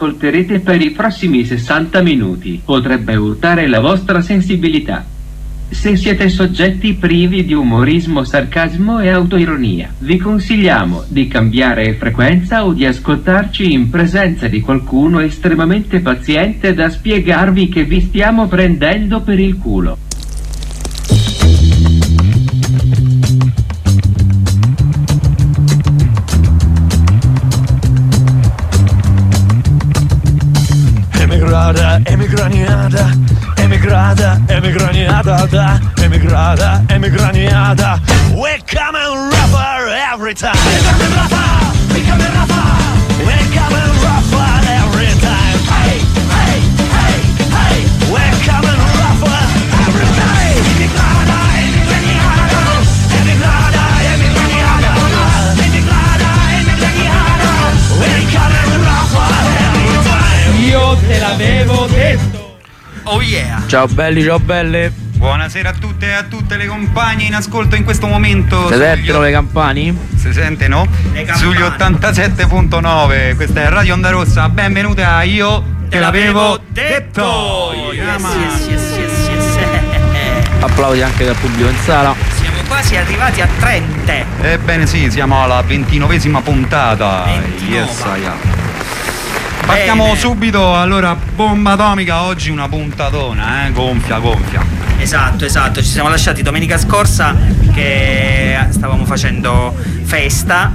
ascolterete per i prossimi 60 minuti potrebbe urtare la vostra sensibilità. Se siete soggetti privi di umorismo, sarcasmo e autoironia, vi consigliamo di cambiare frequenza o di ascoltarci in presenza di qualcuno estremamente paziente da spiegarvi che vi stiamo prendendo per il culo. Emigraniada. We come and rapper every time. We come and rapper. We come and rapper every time. Hey, hey, hey, hey. We come and rapper every time. Emigrada, emigraniada. Emigrada, emigraniada. Emigrada, emigraniada. We come and rapper every time. Io te l'avevo detto. Oh yeah. Ciao belli, ciao belle. Buonasera a tutte e a tutte le compagne in ascolto in questo momento. Si sentono le campane? Si sente, no? Sugli 87.9. Questa è Radio Onda Rossa. Benvenute a Io te l'avevo detto. Yes. Applausi anche dal pubblico in sala. Siamo quasi arrivati a 30. Ebbene sì, siamo alla 29esima puntata. 29. Yes, partiamo subito, allora, bomba atomica, oggi una puntatona, gonfia. Esatto, ci siamo lasciati domenica scorsa che stavamo facendo festa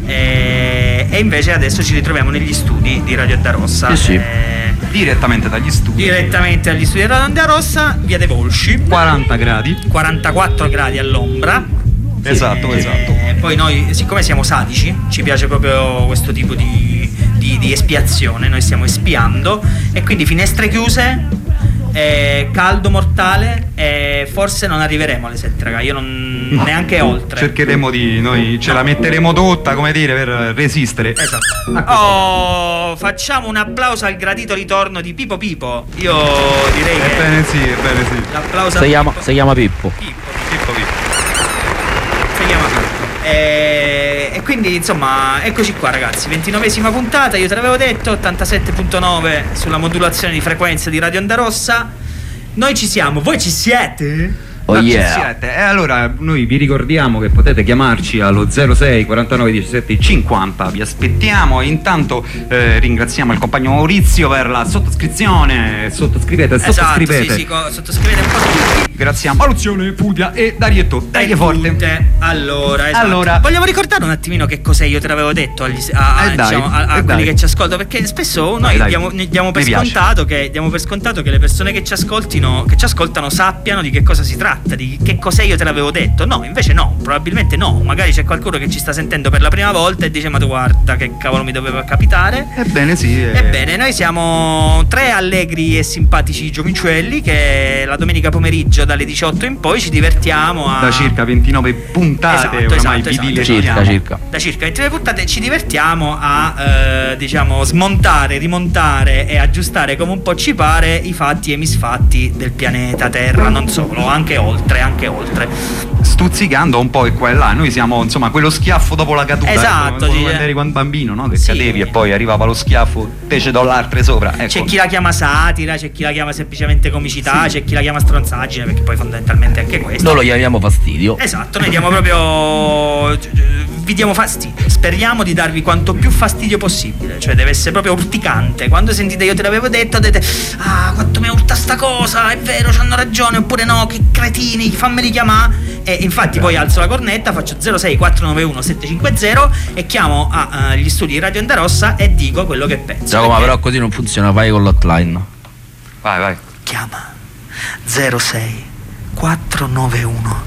e invece adesso ci ritroviamo negli studi di Radio Onda Rossa. Sì. Direttamente dagli studi. Direttamente agli studi di Radio Onda Rossa, via dei Volsci. 40 gradi. 44 gradi all'ombra. Esatto. Poi noi, siccome siamo sadici, ci piace proprio questo tipo di espiazione, noi stiamo espiando e quindi finestre chiuse, caldo mortale e forse non arriveremo alle 7, raga, io non neanche oltre. Cercheremo noi ce la metteremo tutta, come dire, per resistere. Esatto. Facciamo un applauso al gradito ritorno di Pippo. Io direi che Ebbene sì. l'applauso Si chiama Pippo. E quindi insomma eccoci qua ragazzi, 29esima puntata, io te l'avevo detto, 87.9 sulla modulazione di frequenza di Radio Onda Rossa. Noi ci siamo, voi ci siete? Oh yeah. E allora noi vi ricordiamo che potete chiamarci allo 06 49 17 50, vi aspettiamo. Intanto ringraziamo il compagno Maurizio per la sottoscrizione. Sottoscrivete. Sì, sottoscrivete un po' tutti. Grazie a Maluzione, Puglia e Darietto. Dai forte. Allora, vogliamo ricordare un attimino che cos'è Io te l'avevo detto a quelli che ci ascoltano, perché spesso noi diamo per scontato che le persone che ci ascoltano sappiano di che cosa si tratta, di che cos'è Io te l'avevo detto. No, invece no, probabilmente no. Magari c'è qualcuno che ci sta sentendo per la prima volta e dice: ma tu guarda che cavolo mi doveva capitare. Ebbene sì. Ebbene, noi siamo tre allegri e simpatici giovincelli che la domenica pomeriggio dalle 18 in poi ci divertiamo da circa 29 puntate, ormai circa. Da circa 29 puntate ci divertiamo a smontare, rimontare e aggiustare come un po' ci pare i fatti e misfatti del pianeta Terra, non solo, anche oltre. Stuzzicando un po' e qua e là. Noi siamo insomma quello schiaffo dopo la caduta. Esatto, quando eri bambino, no? Che cadevi e poi arrivava lo schiaffo, te ce do l'altre sopra. Ecco. C'è chi la chiama satira, c'è chi la chiama semplicemente comicità, c'è chi la chiama stronzaggine, perché poi fondamentalmente anche questo. Noi lo chiamiamo fastidio. Esatto, noi diamo proprio vi diamo fastidio. Speriamo di darvi quanto più fastidio possibile, cioè deve essere proprio urticante. Quando sentite Io te l'avevo detto dite: ah, quanto mi urta sta cosa, è vero, c'hanno ragione, oppure no, che cretini, fammeli chiamare. E infatti poi alzo la cornetta, faccio 06 491 750 e chiamo agli studi di Radio Onda Rossa e dico quello che penso. Giacomo, però così non funziona, vai con l'hotline. Vai. Chiama 06 491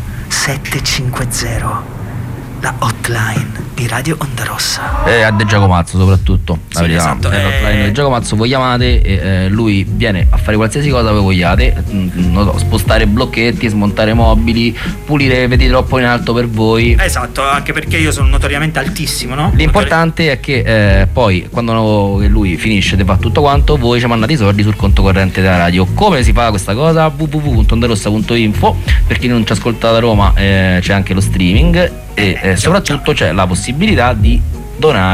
750, la hotline di Radio Onda Rossa. A De Giacomazzo soprattutto. Sì, esatto. L'hotline di Giacomazzo, voi chiamate e lui viene a fare qualsiasi cosa voi vogliate, non so, spostare blocchetti, smontare mobili, pulire vedi troppo in alto per voi. Esatto, anche perché io sono notoriamente altissimo, no? L'importante è che poi quando lui finisce di fare tutto quanto, voi ci mandate i soldi sul conto corrente della radio. Come si fa questa cosa? www.ondarossa.info. Per chi non ci ascolta da Roma c'è anche lo streaming e soprattutto c'è la possibilità di donare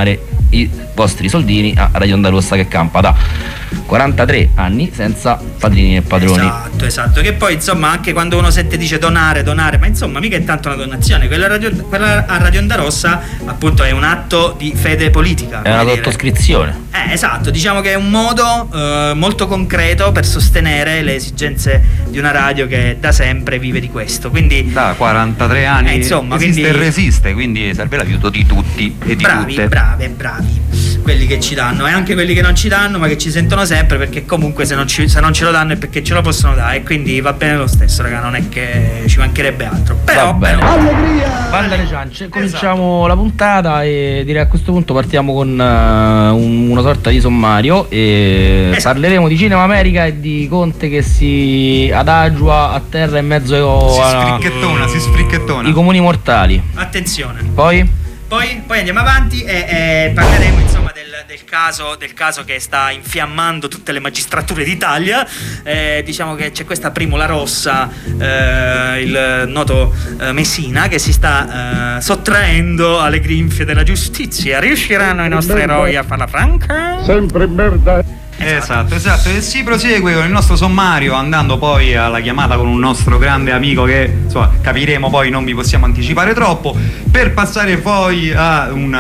i vostri soldini a Radio Onda Rossa, che campa da 43 anni senza padrini e padroni. Esatto, che poi insomma anche quando uno sente dice donare, ma insomma mica è tanto una donazione, quella a Radio Onda Rossa appunto è un atto di fede politica, è una sottoscrizione. Esatto, diciamo che è un modo molto concreto per sostenere le esigenze di una radio che da sempre vive di questo, quindi da 43 anni insomma, esiste e resiste, quindi serve l'aiuto di tutti e di tutte. Bravi quelli che ci danno e anche quelli che non ci danno ma che ci sentono sempre, perché comunque se non ce lo danno è perché ce lo possono dare, e quindi va bene lo stesso, raga, non è che ci mancherebbe altro, però va bene. Allegria! Banda alle ciance, cominciamo la puntata e direi a questo punto partiamo con una sorta di sommario e parleremo di Cinema America e di Conte che si adagia a terra in mezzo si sfricchettona i comuni mortali. Attenzione. Poi andiamo avanti e parleremo insomma del caso che sta infiammando tutte le magistrature d'Italia. Diciamo che c'è questa Primula Rossa, il noto Messina, che si sta sottraendo alle grinfie della giustizia. Riusciranno i nostri eroi a farla franca? Sempre merda. Esatto, e si prosegue con il nostro sommario, andando poi alla chiamata con un nostro grande amico che insomma capiremo poi, non vi possiamo anticipare troppo, per passare poi a un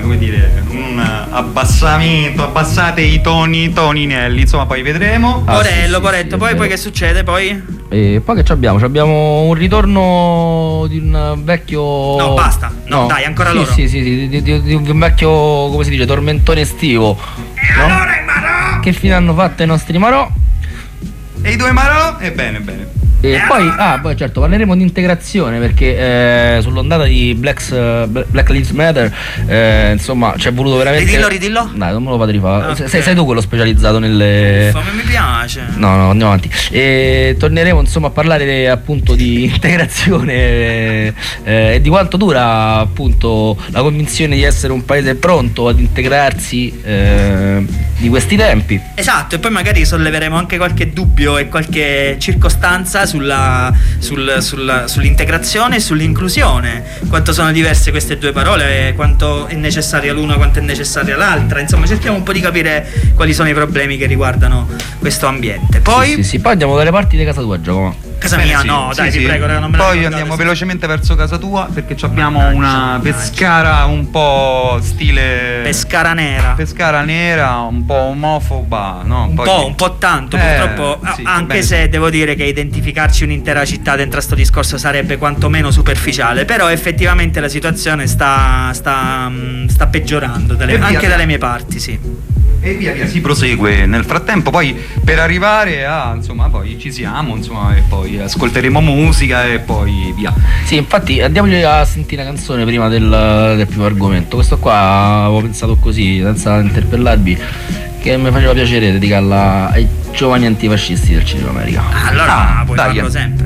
abbassamento, abbassate i toninelli, insomma poi vedremo. Poretto, poi che succede poi? E poi che abbiamo? Abbiamo un ritorno di un vecchio... No, basta, dai, ancora loro. Sì, di un vecchio, come si dice, tormentone estivo. E no? Allora i Marò? Che fine hanno fatto i nostri Marò? E i due Marò? Bene. E poi certo parleremo di integrazione, perché sull'ondata di Black Lives Matter insomma ci è voluto veramente... Ridillo? Dai, non me lo fate rifare. Okay. Sei tu quello specializzato nelle... mi piace. No, andiamo avanti. E torneremo insomma a parlare appunto di integrazione e di quanto dura appunto la convinzione di essere un paese pronto ad integrarsi di questi tempi. Esatto, e poi magari solleveremo anche qualche dubbio e qualche circostanza sull'integrazione e sull'inclusione, quanto sono diverse queste due parole, quanto è necessaria l'una, quanto è necessaria l'altra, insomma cerchiamo un po' di capire quali sono i problemi che riguardano questo ambiente. Poi poi andiamo dalle parti di casa tua, Giacomo. Casa mia, sì, no, dai, ti prego, non me la poi andiamo velocemente verso casa tua, perché abbiamo una Pescara un po' stile Pescara nera, un po' omofoba, no? Un po' tanto, purtroppo, sì, anche se devo dire che identificarci un'intera città dentro a sto discorso sarebbe quantomeno superficiale, però effettivamente la situazione sta peggiorando anche dalle mie parti, sì. E via si prosegue nel frattempo, poi per arrivare a insomma poi ci siamo, insomma, e poi ascolteremo musica e poi via. Sì, infatti andiamoci a sentire una canzone prima del primo argomento. Questo qua avevo pensato così, senza interpellarvi, che mi faceva piacere dedicarla ai giovani antifascisti del Cinema America. Allora puoi farlo sempre.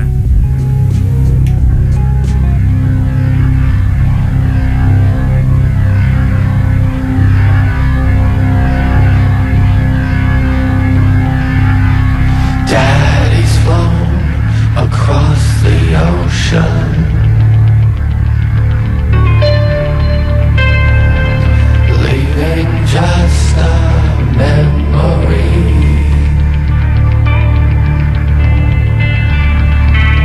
Daddy's flown across the ocean, leaving just a memory.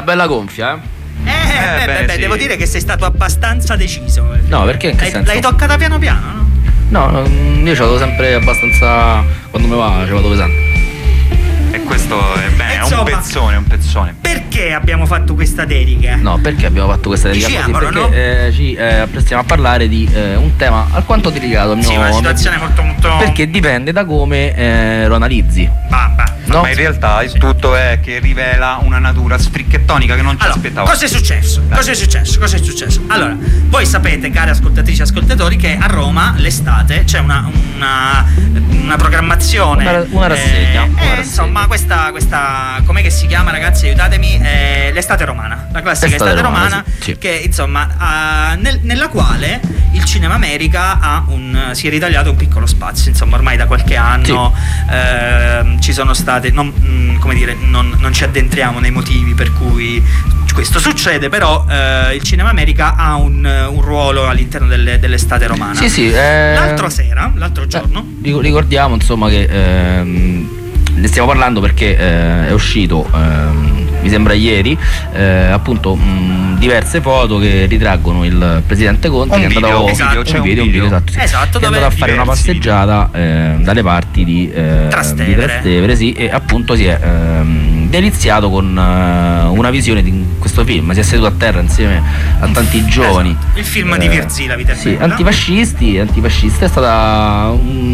bella gonfia, Devo dire che sei stato abbastanza deciso. No, perché in che senso? L'hai toccata piano piano, no? No, io ci vado sempre abbastanza. Quando mi va ci vado pesante. E questo è bene, Insomma, è un pezzone. Perché abbiamo fatto questa dedica? No, perché abbiamo fatto questa dedica? Diciamolo, perché ci apprestiamo a parlare di un tema alquanto delicato. Sì, una situazione molto. Perché dipende da come lo analizzi. No? Ma in realtà il tutto è che rivela una natura sfricchettonica che non ci aspettavamo. Cosa è successo? Allora, voi sapete, cari ascoltatrici e ascoltatori, che a Roma l'estate c'è una programmazione, una rassegna. Insomma, questa com'è che si chiama, ragazzi? Aiutatemi. L'estate romana, la classica estate romana, sì. Che insomma nella quale il Cinema America si è ritagliato un piccolo spazio. Insomma, ormai da qualche anno ci sono state, non ci addentriamo nei motivi per cui questo succede, però il Cinema America ha un ruolo all'interno dell'estate romana. Sì. L'altro giorno ricordiamo insomma che ne stiamo parlando perché è uscito mi sembra ieri appunto diverse foto che ritraggono il presidente Conte che è andato c'è un video esatto, che è andato a fare una passeggiata dalle parti di Trastevere, sì, e appunto si è deliziato con una visione di questo film. Si è seduto a terra insieme a tanti giovani, il film di Virzì, La vita è bella, antifascisti. È stata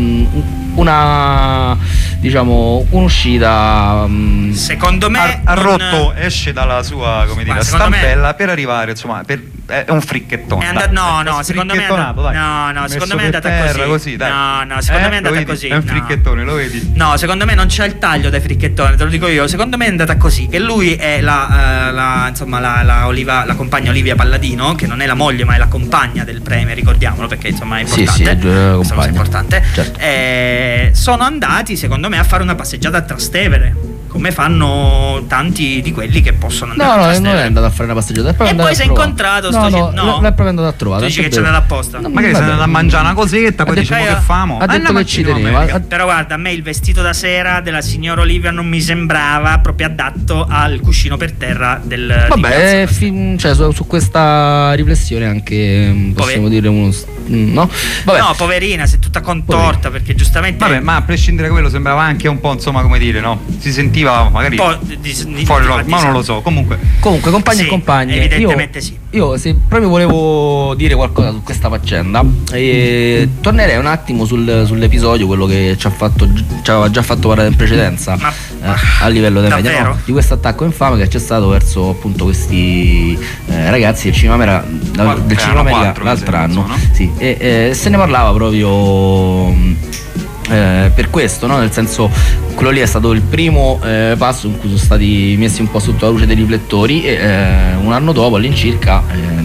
un'uscita secondo me ha rotto, esce dalla sua stampella per arrivare, insomma, è un fricchettone. Secondo me è andata così. Secondo me è andata così. È un fricchettone, lo vedi? No, secondo me non c'è il taglio dai fricchettone, te lo dico io. Secondo me è andata così, che lui è la compagna Olivia Palladino, che non è la moglie ma è la compagna del premier, ricordiamolo, perché insomma è importante. È importante. Certo. Sono andati, secondo me, a fare una passeggiata a Trastevere, come fanno tanti di quelli che possono andare a Trastevere. Non è andato a fare una passeggiata, e poi si è incontrato l'è proprio andato a trovare. Tu dici che c'è andato apposta? Magari si è andato a mangiare una cosetta, poi diciamo che famo. Ha detto che ci teneva. Però guarda, a me il vestito da sera della signora Olivia non mi sembrava proprio adatto al cuscino per terra del su questa riflessione anche possiamo dire uno no? Vabbè. No, poverina, si è tutta contorta perché giustamente. Vabbè, ma a prescindere da quello sembrava anche un po', insomma, come dire, no? Si sentiva magari fuori, ma non lo so. Comunque compagni e compagne, evidentemente io se proprio volevo dire qualcosa su questa faccenda, tornerei un attimo sull'episodio, quello che ci aveva già fatto parlare in precedenza a livello dei media, no? Di questo attacco infame che c'è stato verso appunto questi ragazzi del Cinema America l'altro anno, no? Sì, e se ne parlava proprio per questo, no? Nel senso, quello lì è stato il primo passo in cui sono stati messi un po' sotto la luce dei riflettori e un anno dopo all'incirca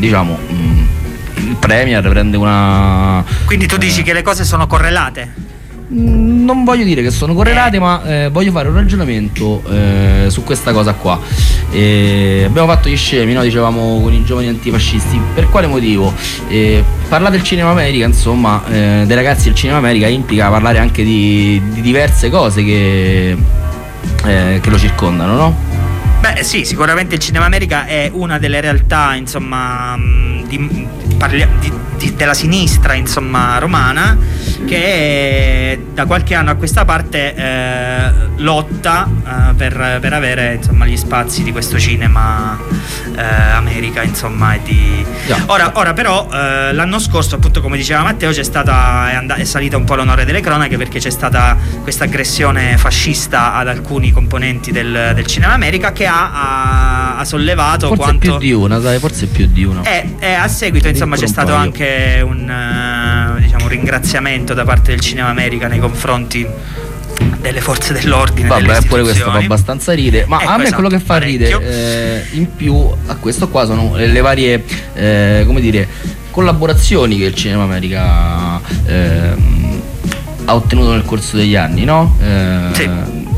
il premier prende una. Quindi tu dici che le cose sono correlate? Non voglio dire che sono correlate, ma voglio fare un ragionamento su questa cosa qua. Abbiamo fatto gli scemi, no? Dicevamo, con i giovani antifascisti. Per quale motivo? Parlare del Cinema America, insomma, dei ragazzi del Cinema America implica parlare anche di diverse cose che lo circondano, no? Beh sì, sicuramente il Cinema America è una delle realtà, insomma, della sinistra, insomma, romana, che da qualche anno a questa parte lotta per avere, insomma, gli spazi di questo Cinema America, insomma, ora però l'anno scorso, appunto, come diceva Matteo, è salita un po' l'onore delle cronache, perché c'è stata questa aggressione fascista ad alcuni componenti del Cinema America, che ha sollevato forse più di una. E a seguito, insomma, c'è stato anche un ringraziamento da parte del Cinema America nei confronti delle forze dell'ordine. Vabbè, pure questo fa abbastanza ridere. Ma a me quello che fa ridere in più a questo qua sono le varie collaborazioni che il Cinema America ha ottenuto nel corso degli anni, no? Sì.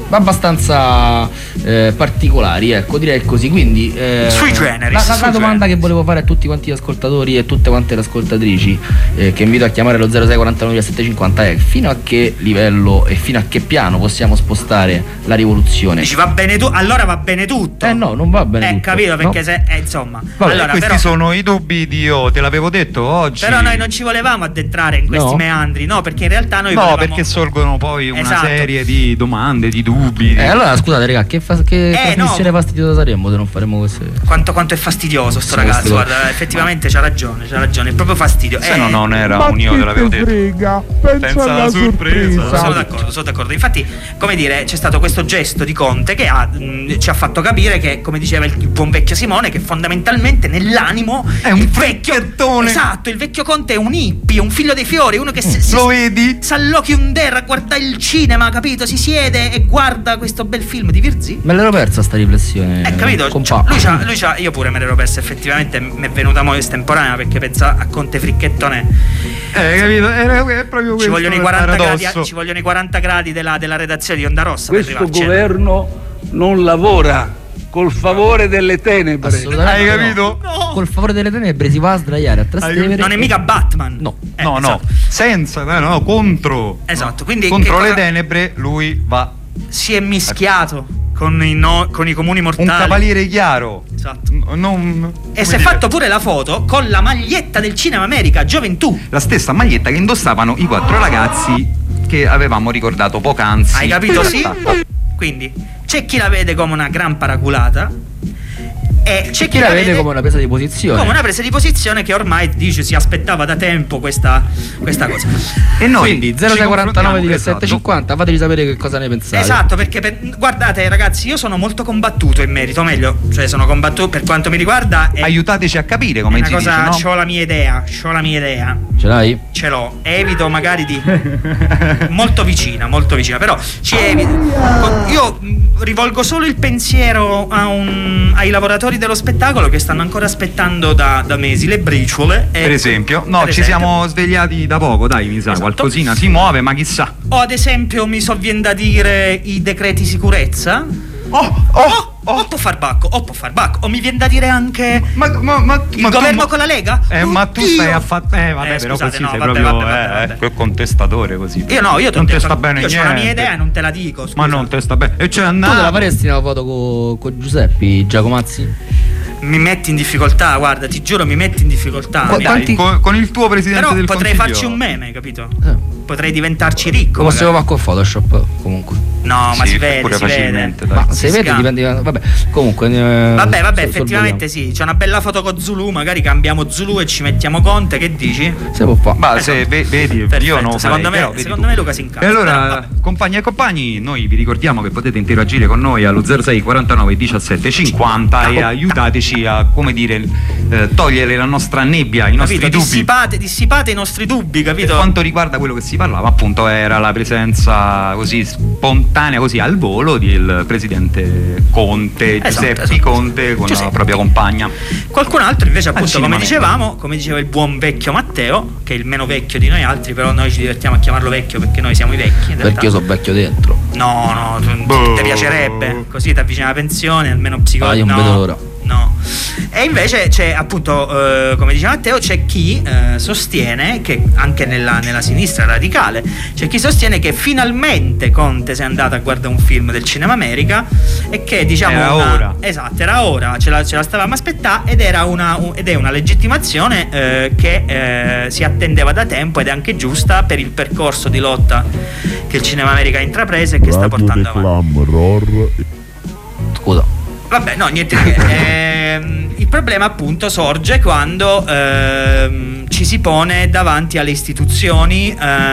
abbastanza particolari, ecco, direi così. Quindi Sui generis, la domanda che volevo fare a tutti quanti gli ascoltatori e tutte quante le ascoltatrici, che invito a chiamare lo 06 49 1750, è: fino a che livello e fino a che piano possiamo spostare la rivoluzione? Dici va bene tu, allora va bene tutto. No, non va bene tutto. Capito, perché no? se insomma. Vabbè, allora, questi però, sono i dubbi di io, te l'avevo detto oggi. però noi non ci volevamo addentrare in questi No? meandri, no, perché in realtà noi No, volevamo... perché sorgono poi una Esatto. serie di domande, di dubbi. Allora scusate raga, che trasmissione no. fastidiosa saremmo se non faremo queste... Quanto è fastidioso sto Sì, ragazzo, queste cose. guarda, effettivamente c'ha ragione, è proprio fastidio. Se no non era un io te l'avevo detto. Frega, Pensa alla sorpresa. Sono d'accordo. Infatti, come dire, c'è stato questo gesto di Conte che ci ha fatto capire che, come diceva il buon vecchio Simone, che fondamentalmente nell'animo È un il vecchio fricchettone. Esatto, il vecchio Conte è un hippie, un figlio dei fiori, uno che Lo vedi? s'allocchiundera, guarda il cinema, capito? Si siede e guarda questo bel film di Virzì. Me l'ero persa sta riflessione. Capito? compa. Lui c'ha, io pure me l'ero persa, effettivamente mi è venuta mo' estemporanea perché pensavo a Conte fricchettone. Capito? È proprio questo. Ci vogliono i il 40 gradi, paradosso. ci vogliono i 40 gradi della redazione di Onda Rossa Questo per arrivarci. governo non lavora col favore delle tenebre. Assolutamente Hai no. capito? No. Col favore delle tenebre si va a sdraiare a Trastevere. Non è mica Batman. No. No, esatto. senza, no, contro. Esatto, quindi contro che le cosa- tenebre lui va. Si è mischiato con i comuni mortali. Un cavaliere chiaro. Esatto. Non, E si come è dire, fatto pure la foto con la maglietta del Cinema America Gioventù. la stessa maglietta che indossavano i 4 ragazzi che avevamo ricordato poc'anzi. Hai capito? Sì? Quindi c'è chi la vede come una gran paraculata e c'è Chi la vede come una presa di posizione. come una presa di posizione che ormai dice si aspettava da tempo questa cosa. E noi Quindi ci 0649 confrontiamo, 1750, fateci sapere che cosa ne pensate. Esatto, perché guardate ragazzi, io sono molto combattuto in merito, o meglio, cioè sono combattuto per quanto mi riguarda. È aiutateci a capire come una si cosa, dice, no? c'ho la mia idea, Ce l'hai? ce l'ho, evito magari di molto vicina, però ci evito. Io rivolgo solo il pensiero ai lavoratori dello spettacolo che stanno ancora aspettando da mesi le briciole. Per esempio, no, per ci esempio. siamo svegliati da poco, dai, mi sa, Esatto. qualcosina si muove, ma chissà. O ad esempio mi sovvien da dire i decreti sicurezza. O può far bacco, o mi viene da dire anche Ma il governo con la Lega? ma tu Oddio! stai a fare. Vabbè, però scusate, così no, sei vabbè, proprio vabbè. quel contestatore così. Io no, io te ho non te detto, sta bene io niente. c'ho la mia idea e non te la dico, scusa. Ma non te sta bene. E c'è Tu te andato. la faresti una foto con Giuseppe Giacomazzi? Mi metti in difficoltà, guarda, ti giuro, mi metti in difficoltà. Qua- Dai, con il tuo presidente Però del potrei Consiglio. farci un meme, capito? Potrei diventarci ricco. Come possiamo magari. fare con Photoshop comunque? No, ma Sì, si vede, pure si vede. facilmente, dai. Ma Si se vede scambia. dipende. Vabbè, comunque. Vabbè, sorvoliamo. effettivamente sì. C'è una bella foto con Zulu, magari cambiamo Zulu e ci mettiamo Conte, che dici? Se può fare. Ma se vedi, Perfetto, io non secondo farei, me, però vedi secondo tu. me Luca si incazza. E Però, allora, vabbè. compagni e compagni, noi vi ricordiamo che potete interagire con noi allo 06 49 17 50 e aiutateci a, come dire, togliere la nostra nebbia, i nostri Capito? dubbi. Dissipate i nostri dubbi, Per capito? quanto riguarda quello che si parlava, appunto, era la presenza così spontanea, così al volo del presidente Conte, Giuseppe esatto. Conte, con la Giuseppe. propria compagna. Qualcun altro invece, appunto, cinema come dicevamo, come diceva il buon vecchio Matteo, che è il meno vecchio di noi altri, però noi ci divertiamo a chiamarlo vecchio perché noi siamo i vecchi. in realtà. Perché io sono vecchio dentro. No, Boh. ti piacerebbe, così ti avvicini alla pensione, almeno Ah, psicologo. io non vedo l'ora. No. E invece c'è appunto, come diceva Matteo, c'è chi sostiene che anche nella sinistra radicale c'è chi sostiene che finalmente Conte si è andato a guardare un film del Cinema America e che diciamo Era ora. Esatto, era ora, ce la stavamo aspettando ed è una legittimazione che si attendeva da tempo ed è anche giusta per il percorso di lotta che il Cinema America ha intrapreso e che sta portando avanti. Scusa. Vabbè, no, niente di che. Il problema appunto sorge quando ci si pone davanti alle istituzioni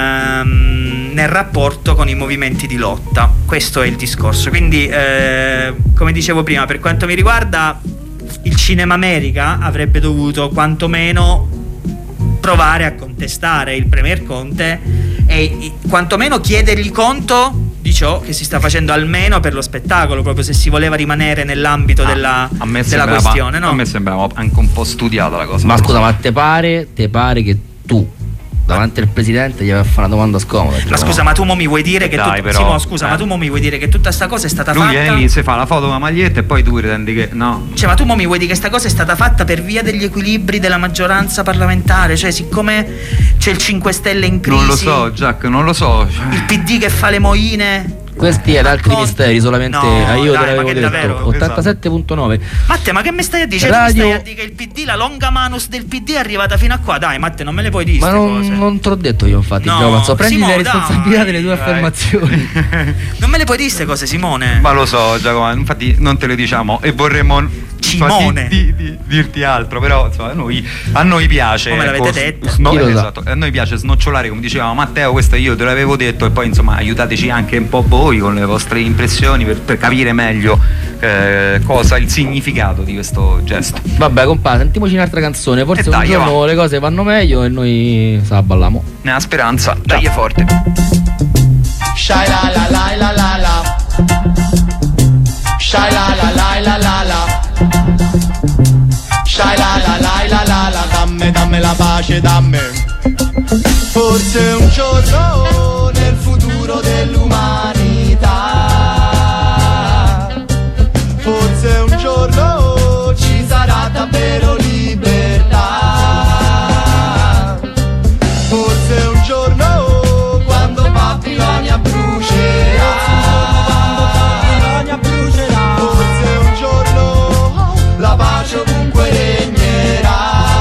nel rapporto con i movimenti di lotta. Questo è il discorso. Quindi, come dicevo prima, per quanto mi riguarda, il Cinema America avrebbe dovuto quantomeno provare a contestare il Premier Conte e quantomeno chiedergli conto di ciò che si sta facendo almeno per lo spettacolo, proprio se si voleva rimanere nell'ambito della questione, no? A me sembrava anche un po' studiata la cosa. Ma scusa, ma te pare che tu davanti al presidente gli aveva fatto una domanda scomoda. Ma scusa, ma tu mo mi vuoi dire che Dai, però, Simo, scusa, ma tu mo mi vuoi dire che tutta sta cosa è stata Lui fatta? viene lì, si fa la foto con la maglietta e poi tu ritendi che no. Cioè, ma tu mo mi vuoi dire che sta cosa è stata fatta per via degli equilibri della maggioranza parlamentare? Cioè, siccome c'è il 5 Stelle in crisi, Non lo so, Jack, non lo so. il PD che fa le moine. Questi ed altri misteri solamente No, io dai, te ma l'avevo che davvero? detto. 87.9. Matte, ma che mi stai a dire? Cioè, tu mi Radio- stai a dire che il PD, la longa manus del PD è arrivata fino a qua. Dai, Matte, non me le puoi dire Ma ste cose. non te l'ho detto io, infatti, No, Giovanzo. Prendi Simone, le responsabilità dai, delle tue dai. affermazioni. Non me le puoi dire ste cose, Simone. Ma lo so, Giacomo, infatti non te lo diciamo e vorremmo Simone. dirti altro, però insomma, a noi piace, Come l'avete ecco, detto. Chi lo sa? esatto, a noi piace snocciolare, come diceva Matteo, questo io te l'avevo detto, e poi insomma aiutateci anche un po' voi con le vostre impressioni per capire meglio cosa il significato di questo gesto. Vabbè, compadre, sentiamoci un'altra canzone. Forse dai, un giorno va. le cose vanno meglio e noi se la balliamo. Nella speranza, dai, è forte. Shai la la la la la la. Shai la la la la la la. Shai la la la la la la. Damme la pace, damme. Forse un giorno nel futuro dell'umanità, forse un giorno ci sarà davvero libertà. Forse un giorno quando Babilonia brucerà. Forse un giorno la pace ovunque regnerà.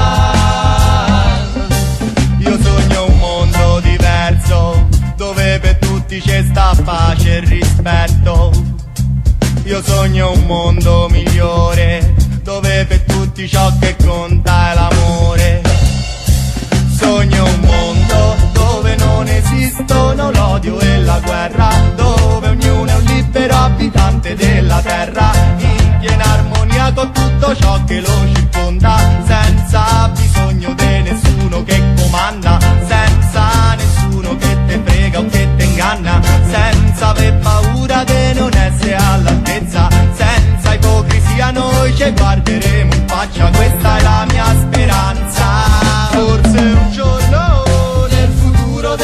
Io sogno un mondo diverso dove per tutti c'è sta pace e rispetto. Io sogno un mondo migliore dove per tutti ciò che conta è l'amore. Sogno un mondo dove non esistono l'odio e la guerra, dove ognuno è un libero abitante della terra, in piena armonia con tutto ciò che lo circonda, senza bisogno di nessuno che comanda, senza nessuno che te frega o che te inganna, senza aver paura di non essere all'altezza, senza ipocrisia noi ci guarderemo in faccia, questa è la mia speranza. Forse un giorno nel futuro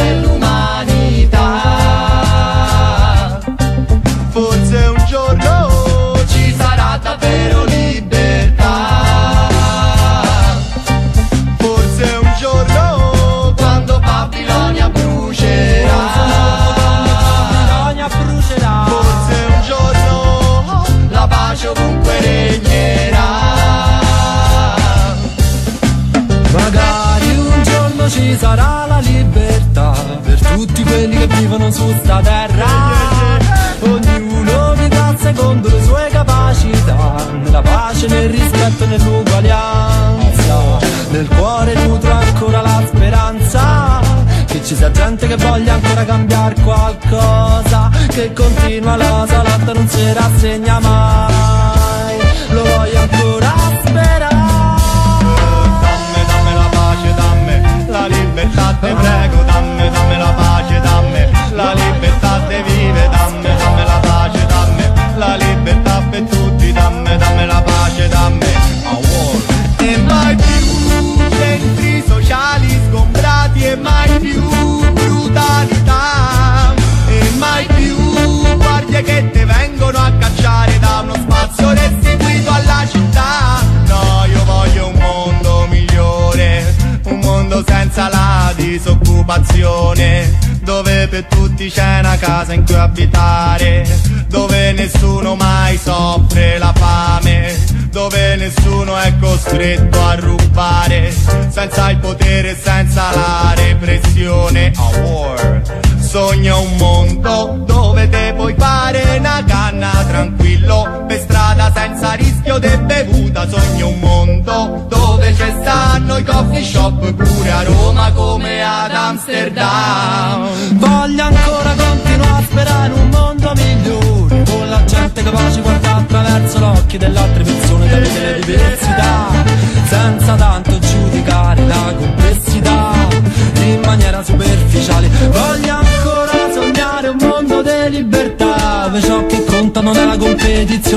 dell'umanità, forse un giorno ci sarà davvero libertà. Forse un giorno quando Babilonia brucerà. Forse un giorno la pace ovunque regnerà. Magari un giorno ci sarà la libertà per tutti quelli che vivono su sta terra. Ognuno vivrà secondo le sue capacità, nella pace, nel rispetto e nell'uguaglianza. Nel cuore nutre ancora la speranza che ci sia gente che voglia ancora cambiare qualcosa, che continua la sua lotta, non si rassegna mai. Lo voglio ancora sperare. Damme la pace, damme la libertà, te prego, damme la pace, damme la libertà de vive, damme la pace, damme la libertà per tutti, damme la pace, damme. E mai più centri sociali sgombrati, e mai più brutalità, e mai più guardie che te vengono a cacciare da uno spazio restituito alla città. No, io voglio un mondo migliore, un mondo senza la disoccupazione, dove per tutti c'è una casa in cui abitare, dove nessuno mai soffre la fame, dove nessuno è costretto a rubare, senza il potere e senza la repressione. A war. Sogno un mondo dove te puoi fare una canna tranquillo per strada senza rischio de bevuta. Sogno un mondo dove ci stanno i coffee shop pure a Roma come ad Amsterdam. Voglio ancora continuare a sperare un mondo migliore, con la gente capace guarda attraverso gli occhi delle altre persone, da vedere le diversità, senza tanto giudicare la complessità in maniera superficiale. Voglio ancora sognare un mondo di libertà, dove ciò che conta non è la competizione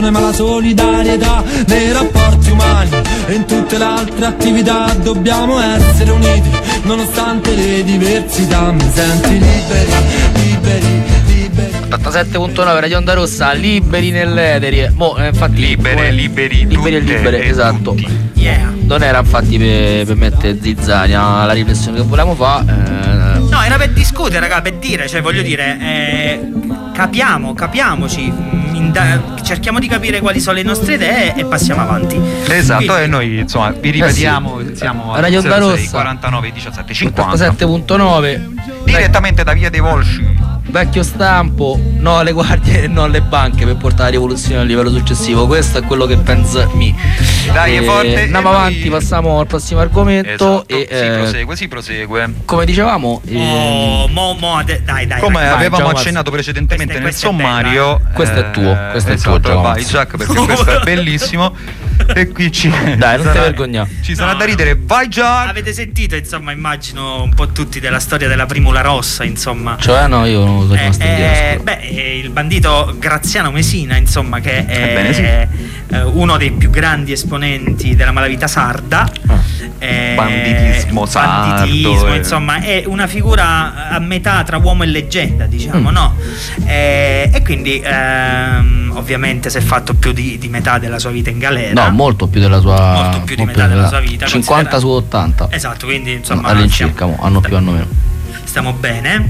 passione ma la solidarietà nei rapporti umani e in tutte le altre attività dobbiamo essere uniti nonostante le diversità. Mi senti liberi, liberi, liberi. 87.9 Radio Onda Rossa, liberi nell'etere. Infatti liberi tutte, esatto. tutti. Yeah. Non era infatti per mettere zizzania la riflessione che volevamo fare. No, era per discutere, raga, per dire, cioè voglio dire, capiamoci, cerchiamo di capire quali sono le nostre idee e passiamo avanti. Esatto, Quindi, e noi insomma vi ripetiamo, siamo a Radio Onda 06 Rossa 49 17 50 87.9 direttamente da Via dei Volsci. Vecchio stampo, no alle guardie e no alle banche per portare la rivoluzione al livello successivo. Questo è quello che pensa mi. Dai, forte. Andiamo avanti, passiamo al prossimo argomento. Esatto, si prosegue. Come dicevamo, dai. Come vai, avevamo Giacomo, accennato precedentemente questa nel è bella. sommario, questo è tuo, questo è esatto, tuo, Giacomo. vai Jack, perché questo è bellissimo. E qui Dai, non ti vergognare. Ci sarà da ridere, vai Jack. Avete sentito, insomma, immagino un po' tutti della storia della Primula Rossa, insomma. Cioè, no, io non sono rimasto indietro. Il bandito Graziano Mesina, insomma, che è uno dei più grandi esponenti della malavita sarda. Banditismo sardo, insomma, è una figura a metà tra uomo e leggenda, diciamo, no? E quindi ovviamente si è fatto più di metà della sua vita in galera. No, molto più della sua. Molto più di metà della sua vita. 50 su 80. Esatto, quindi insomma all'incirca, hanno più, hanno meno. Stiamo bene.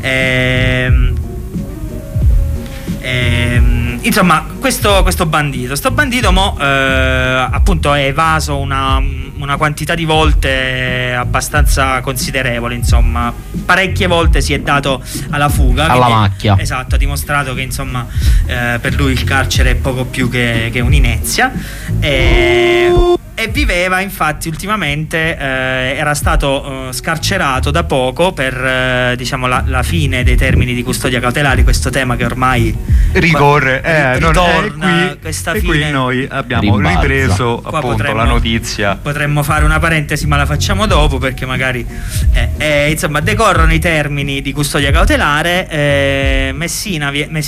Insomma, questo bandito appunto è evaso una quantità di volte abbastanza considerevole, insomma, parecchie volte si è dato alla fuga, alla macchia. Esatto, ha dimostrato che insomma per lui il carcere è poco più che un'inezia, e viveva, infatti, ultimamente era stato scarcerato da poco per diciamo la fine dei termini di custodia cautelare, questo tema che ormai ricorre, ritorna, questa e fine. qui noi abbiamo ripreso appunto la notizia. Potremmo fare una parentesi, ma la facciamo dopo, perché magari insomma decorrono i termini di custodia cautelare. Messina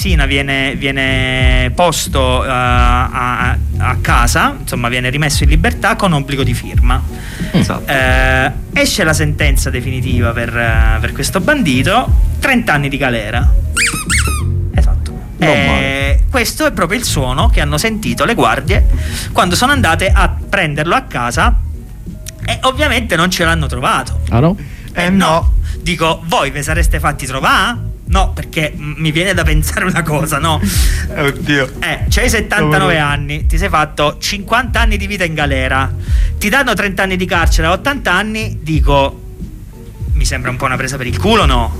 viene posto a casa, insomma viene rimesso in libertà con obbligo di firma. Esatto. Esce la sentenza definitiva per questo bandito, 30 anni di galera. Esatto. Questo è proprio il suono che hanno sentito le guardie quando sono andate a prenderlo a casa, e ovviamente non ce l'hanno trovato. Ah no? No. Dico, voi vi sareste fatti trovare? No, perché mi viene da pensare una cosa, no? Oddio. C'hai 79 anni, ti sei fatto 50 anni di vita in galera, ti danno 30 anni di carcere a 80 anni, dico, mi sembra un po' una presa per il culo, no?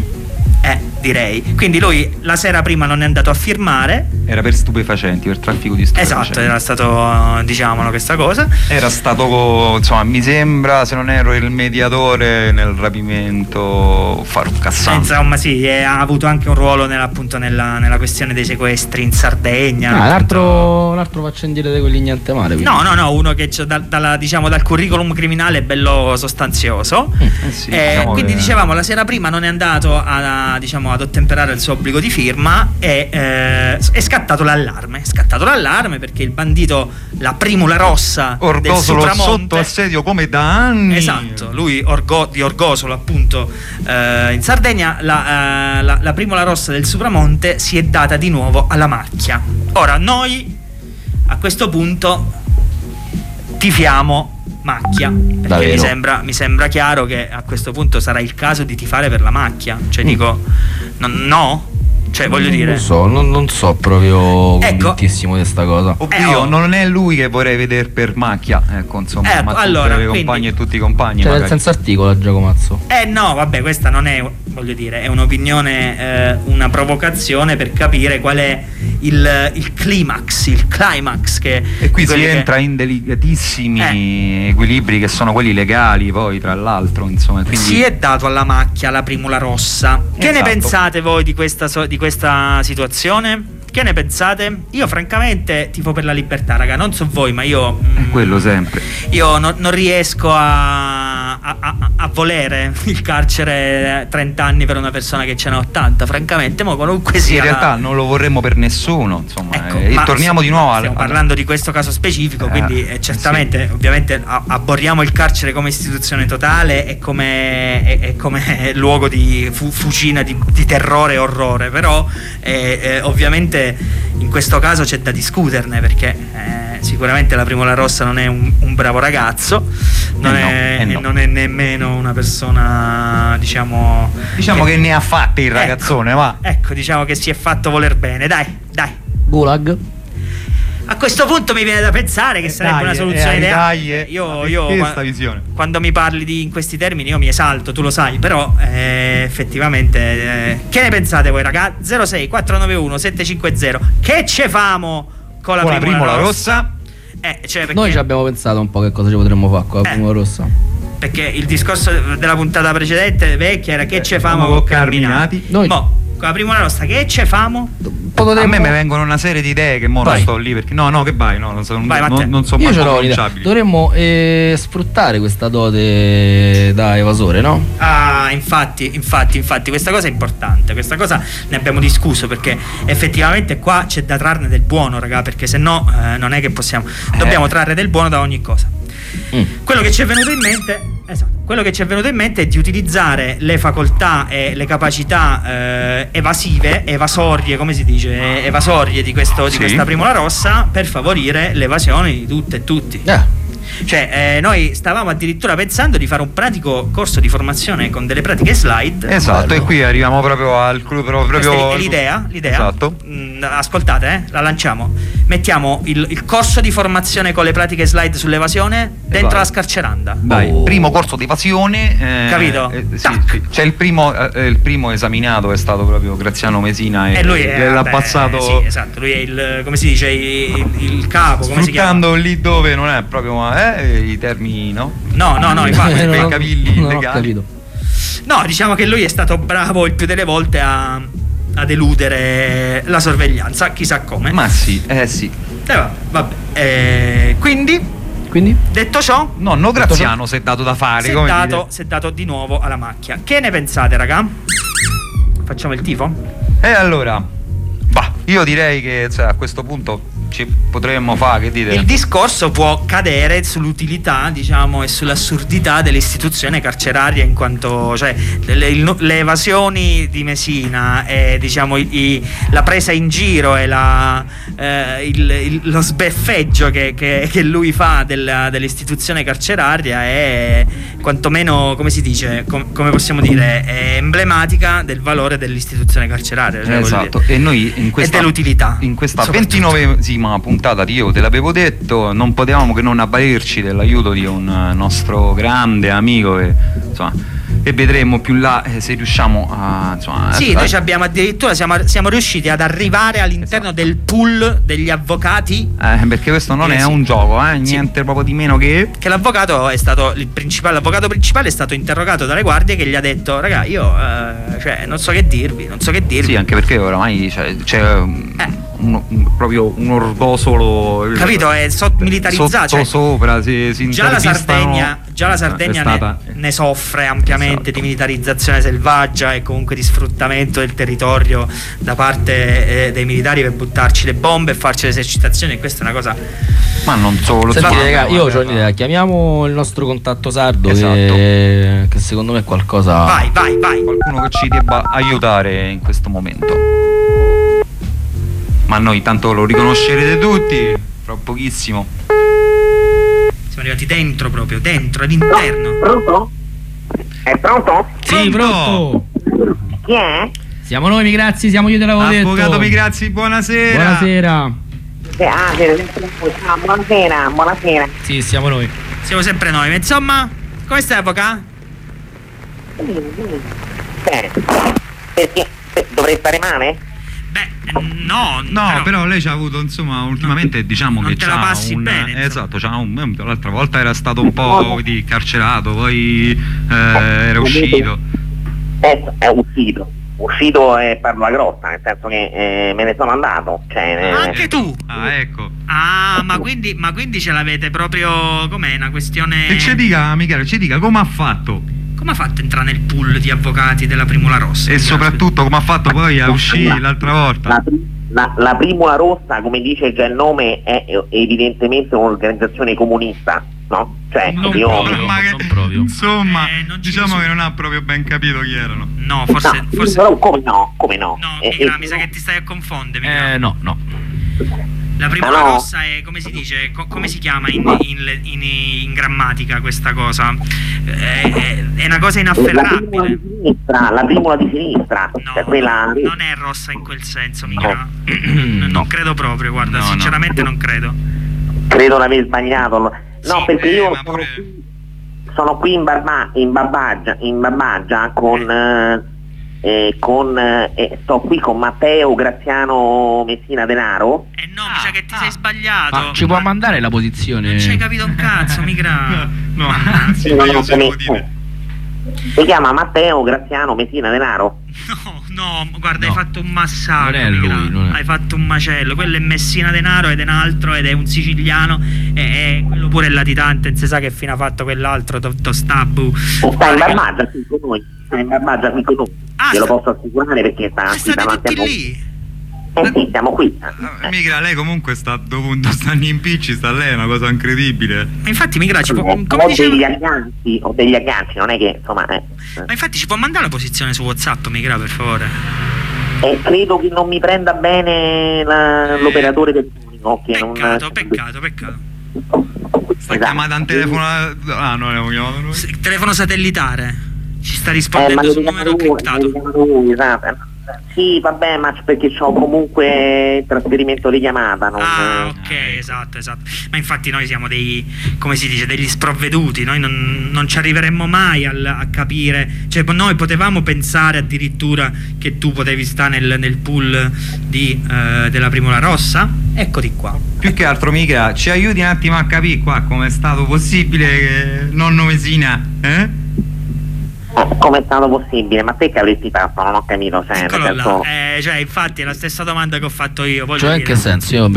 Direi. Quindi lui la sera prima non è andato a firmare. Era per stupefacenti, per traffico di stupefacenti. Esatto, era stato, diciamolo, questa cosa. Era stato, insomma, mi sembra, se non ero il mediatore nel rapimento, Faruk Hassan. Insomma, sì, ha avuto anche un ruolo nella questione dei sequestri in Sardegna. L'altro faccendiere di quelli niente male. Quindi. No, uno che dal curriculum criminale è bello sostanzioso. Sì, quindi dicevamo, la sera prima non è andato ad ottemperare il suo obbligo di firma, e è scattato l'allarme perché il bandito, la Primula Rossa del Supramonte, sotto assedio come da anni. Esatto, lui di Orgosolo, appunto, in Sardegna, la Primula Rossa del Supramonte si è data di nuovo alla macchia. Ora noi a questo punto tifiamo macchia, perché mi sembra chiaro che a questo punto sarà il caso di tifare per la macchia, cioè dico, no? Cioè, voglio dire, non so proprio convintissimo di questa cosa. Oddio, non è lui che vorrei vedere per macchia. Ecco, insomma, ma allora, tutte le compagne e tutti i compagni. Cioè, nel senso articolo, Giacomazzo. No, vabbè, questa non è, voglio dire, è un'opinione, una provocazione per capire qual è il climax che. E qui si entra in delicatissimi equilibri che sono quelli legali, poi tra l'altro, insomma. Quindi si è dato alla macchia la Primula Rossa. Che ne pensate voi di questa situazione? Che ne pensate? Io francamente tifo per la libertà, raga, non so voi, ma io è quello sempre. Io non riesco a a volere il carcere 30 anni per una persona che ce n'ha 80, francamente, ma qualunque sia. In realtà non lo vorremmo per nessuno, insomma. Ecco, E torniamo di nuovo stiamo parlando di questo caso specifico, quindi certamente, ovviamente aborriamo il carcere come istituzione totale e come luogo di fucina di terrore e orrore, però ovviamente in questo caso c'è da discuterne, perché sicuramente la Primola Rossa non è un bravo ragazzo, non è nemmeno una persona, diciamo che ne ha fatte il ragazzone, va. Ecco, diciamo che si è fatto voler bene, dai. Gulag. A questo punto mi viene da pensare che sarebbe una soluzione ideale. Io quando mi parli in questi termini io mi esalto, tu lo sai, però effettivamente che ne pensate voi, ragazzi? 06 491 750. Che ce famo con la Primola Rossa? Perché noi ci abbiamo pensato un po' che cosa ci potremmo fare con la Primola Rossa. Perché il discorso della puntata precedente vecchia era che ce famo con Carminati. Noi con la Primola Rossa che ce famo? A me mi vengono una serie di idee che mo non sto lì perché non sono mai pronunciabili. Dovremmo sfruttare questa dote da evasore, no? Infatti questa cosa è importante, questa cosa ne abbiamo discusso, perché effettivamente qua c'è da trarne del buono, raga, perché se no non è che possiamo, dobbiamo trarre del buono da ogni cosa. Quello che ci è venuto in mente è di utilizzare le facoltà e le capacità evasorie, come si dice, evasorie di questa Primola Rossa per favorire l'evasione di tutte e tutti. Cioè noi stavamo addirittura pensando di fare un pratico corso di formazione con delle pratiche slide. Esatto, e qui arriviamo proprio al proprio è l'idea. Esatto. Ascoltate, la lanciamo. Mettiamo il corso di formazione con le pratiche slide sull'evasione dentro la scarceranda. Dai, primo corso di evasione, capito? Sì. C'è il primo esaminato è stato proprio Graziano Mesina e lui l'ha passato. Sì, esatto, lui è il, come si dice, il capo, come si chiama? Sfruttando lì dove non è proprio i termini, no? No, infatti per capirli non ho capito. No, diciamo che lui è stato bravo il più delle volte ad eludere la sorveglianza, chissà come. Ma sì. Vabbè. Quindi detto ciò, nonno Graziano si è dato da fare, si è dato di nuovo alla macchia. Che ne pensate, raga? Facciamo il tifo? E allora, io direi che a questo punto ci potremmo fare, che dite? Il discorso può cadere sull'utilità, diciamo, e sull'assurdità dell'istituzione carceraria, in quanto, cioè, le evasioni di Mesina e, diciamo, la presa in giro e lo sbeffeggio che lui fa dell'istituzione carceraria è quantomeno, come si dice, come possiamo dire, è emblematica del valore dell'istituzione carceraria, cioè, esatto. E noi in questa, e dell'utilità, in questa 29esima puntata di Io te l'avevo detto, non potevamo che non avvalerci dell'aiuto di un nostro grande amico e vedremo più là se riusciamo a noi abbiamo addirittura siamo riusciti ad arrivare all'interno del pool degli avvocati, perché questo non è un gioco, niente proprio di meno che l'avvocato è stato l'avvocato principale è stato interrogato dalle guardie, che gli ha detto: raga, io non so che dirvi. Sì, anche perché oramai c'è proprio un orgosolo, capito, è militarizzato, sopra si già la Sardegna ne soffre ampiamente, di militarizzazione selvaggia e comunque di sfruttamento del territorio da parte dei militari per buttarci le bombe e farci le esercitazioni, e questa è una cosa. Ma non solo. Sentite, raga, io ho un'idea, chiamiamo il nostro contatto sardo, che secondo me è qualcosa. Vai. Qualcuno che ci debba aiutare in questo momento. Ma noi tanto lo riconoscerete tutti fra pochissimo. Siamo arrivati dentro, all'interno. Pronto? È pronto? Sì, pronto. Chi è? Siamo noi, Migrazzi, siamo Io te l'avevo detto. Avvocato Migrazzi, buonasera. Buonasera. Buonasera. Sì, siamo noi. Siamo sempre noi, ma insomma, come stai, avvocato? Perché dovrei stare male? No, però lei ci ha avuto, insomma, ultimamente diciamo non che te la passi bene, esatto, l'altra volta era stato un po' carcerato, poi era uscito. È uscito. uscito e parlo la grossa, nel senso che me ne sono andato. Anche tu? Ah, ecco. Ah, ma quindi ce l'avete proprio. Com'è una questione. E ci dica, Michele, come ha fatto? Come ha fatto a entrare nel pool di avvocati della Primula Rossa? E soprattutto come ha fatto poi a uscire l'altra volta? La Primula Rossa, come dice già il nome, è evidentemente un'organizzazione comunista, no? Cioè, Non io... proprio. Non proprio. Insomma, non ci diciamo risulta. che non ha proprio ben capito chi erano. No, forse. Però come no? No, Migra, mi sa che ti stai a confondere. Migra. No. La Primula no. Rossa è, come si dice, come si chiama in grammatica questa cosa? È una cosa inafferrabile. La primula di sinistra, No, cioè quella... non è rossa in quel senso, Migra. Non credo proprio, guarda, No, sinceramente non credo. Credo di aver sbagliato. No, Sì, perché io ma pure- sono qui in Barbagia sto qui con Matteo Graziano Messina Denaro. No, mi sa che ti sei sbagliato. Ma ci può mandare la posizione? Non ci hai capito un cazzo, Migra. No, Mannaggia. sì, ma io se lo devo dire. Si chiama Matteo Graziano Messina Denaro. No, guarda, No. hai fatto un massacro. Non è lui, Migra. non è. Hai fatto un macello. Quello è Messina Denaro ed è un altro, ed è un siciliano. E quello pure è latitante. Non si sa che fine ha fatto quell'altro, Tostabu. Sta in Barbagia qui con noi. Sta in Barbagia qui con noi. Ah, Glielo sta- posso assicurare perché sta qui State davanti a tutti noi. lì. Sì, siamo qui. Migra, lei comunque sta dovunque stanno in impicci, sta lei, è una cosa incredibile. Ma infatti, Migra, ci può. Ho Come degli diceva. agganci, non è che insomma Ma infatti ci può mandare la posizione su WhatsApp, Migra, per favore? credo che non mi prenda bene l'operatore del telefono, che Peccato. Sta Esatto. chiamata un telefono. Ah, no, l'abbiamo chiamato noi. Telefono satellitare. Ci sta ma rispondendo lo sul chiamano numero criptato. lui, esatto. Sì, vabbè, ma perché c'ho comunque il trasferimento di chiamata. Ah, ok, esatto. Ma infatti noi siamo come si dice, degli sprovveduti. Noi non ci arriveremmo mai a capire. Cioè, noi potevamo pensare addirittura che tu potevi stare nel pool della Primula Rossa. Eccoti qua. Più che altro, Migra, ci aiuti un attimo a capire qua come è stato possibile che nonno Mesina, Come è stato possibile? Ma te che avresti fatto? Non ho capito. Cioè, nel Eccolo senso... là. Cioè, infatti è la stessa domanda che ho fatto io. voglio Cioè, in dire. che senso? Io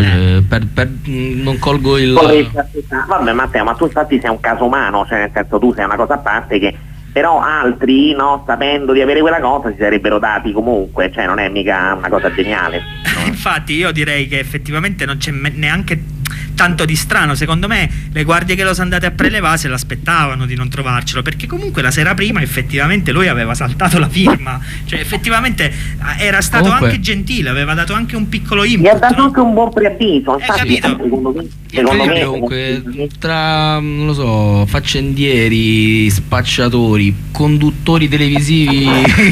non colgo il. Vabbè, Matteo, ma tu infatti sei un caso umano, cioè nel senso tu sei una cosa a parte che però altri, no, sapendo di avere quella cosa si sarebbero dati comunque, cioè non è mica una cosa geniale. Infatti io direi che effettivamente non c'è neanche tanto di strano. Secondo me le guardie che lo sono andate a prelevare se l'aspettavano di non trovarcelo, perché comunque la sera prima effettivamente lui aveva saltato la firma, cioè effettivamente era stato Comunque, anche gentile, aveva dato anche un piccolo Mi ha input, dato no? anche un buon preavviso, infatti capito? secondo me Comunque, tra, non lo so, faccendieri, spacciatori, conduttori televisivi,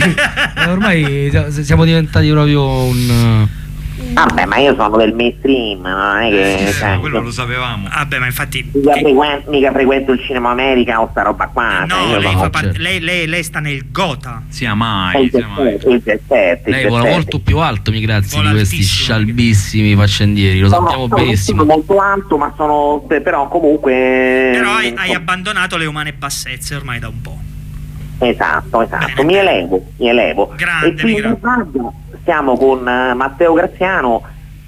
ormai siamo diventati proprio un. Vabbè, ma io sono del mainstream, non è che cioè, quello lo sapevamo. Vabbè, ma infatti mica frequento il Cinema America o sta roba qua. no, cioè, io lei, sono- lei sta nel Gotha. Sia mai. il G7, Lei vola molto più alto, mi grazie, Vola di questi altissimo. scialbissimi faccendieri, lo sappiamo benissimo. Sono molto alto, ma sono però comunque Però hai abbandonato le umane bassezze ormai da un po'. esatto, Bene, mi bene. elevo. Grande, E qui Migra. in Barbagia siamo con Matteo Graziano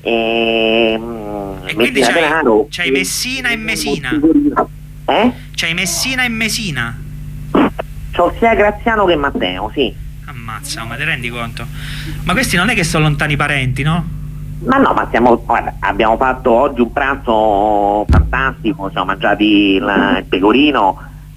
e quindi Messina Denaro. c'hai Messina e Mesina. C'hai Messina e Mesina. C'ho sia Graziano che Matteo, sì. Ammazza, ma ti rendi conto? Ma questi non è che sono lontani parenti, no? Ma no, ma guarda, abbiamo fatto oggi un pranzo fantastico, ci siamo mangiati il pecorino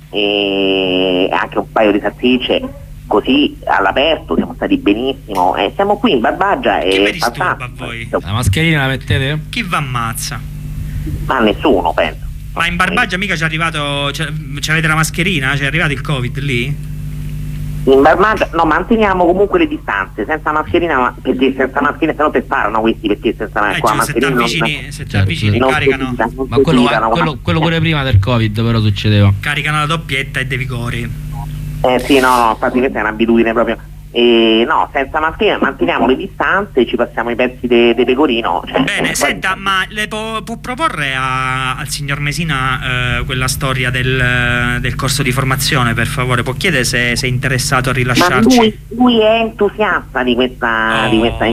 e anche un paio di salsicce, così all'aperto, siamo stati benissimo, siamo qui in Barbagia Chi vi e disturba a voi? La mascherina la mettete? Chi va ammazza? ma nessuno penso. Ma in Barbagia mica c'è arrivato. C'avete la mascherina? C'è arrivato il Covid lì? In Barbagia, no, manteniamo comunque le distanze, senza mascherina, perché senza mascherina se no te sparano questi, perché senza con la Giù, se ti mascherina non- avvicini, Certo. caricano. Ma quello pure prima del Covid però succedeva. Caricano la doppietta e devi cori. Sì, no, infatti questa è un'abitudine proprio. No, senza mascherina, manteniamo le distanze, ci passiamo i pezzi di pecorino. Cioè, Bene, senta, ma le può proporre al signor Mesina quella storia del corso di formazione, per favore? Può chiedere se è interessato a rilasciarci? Ma lui è entusiasta di questa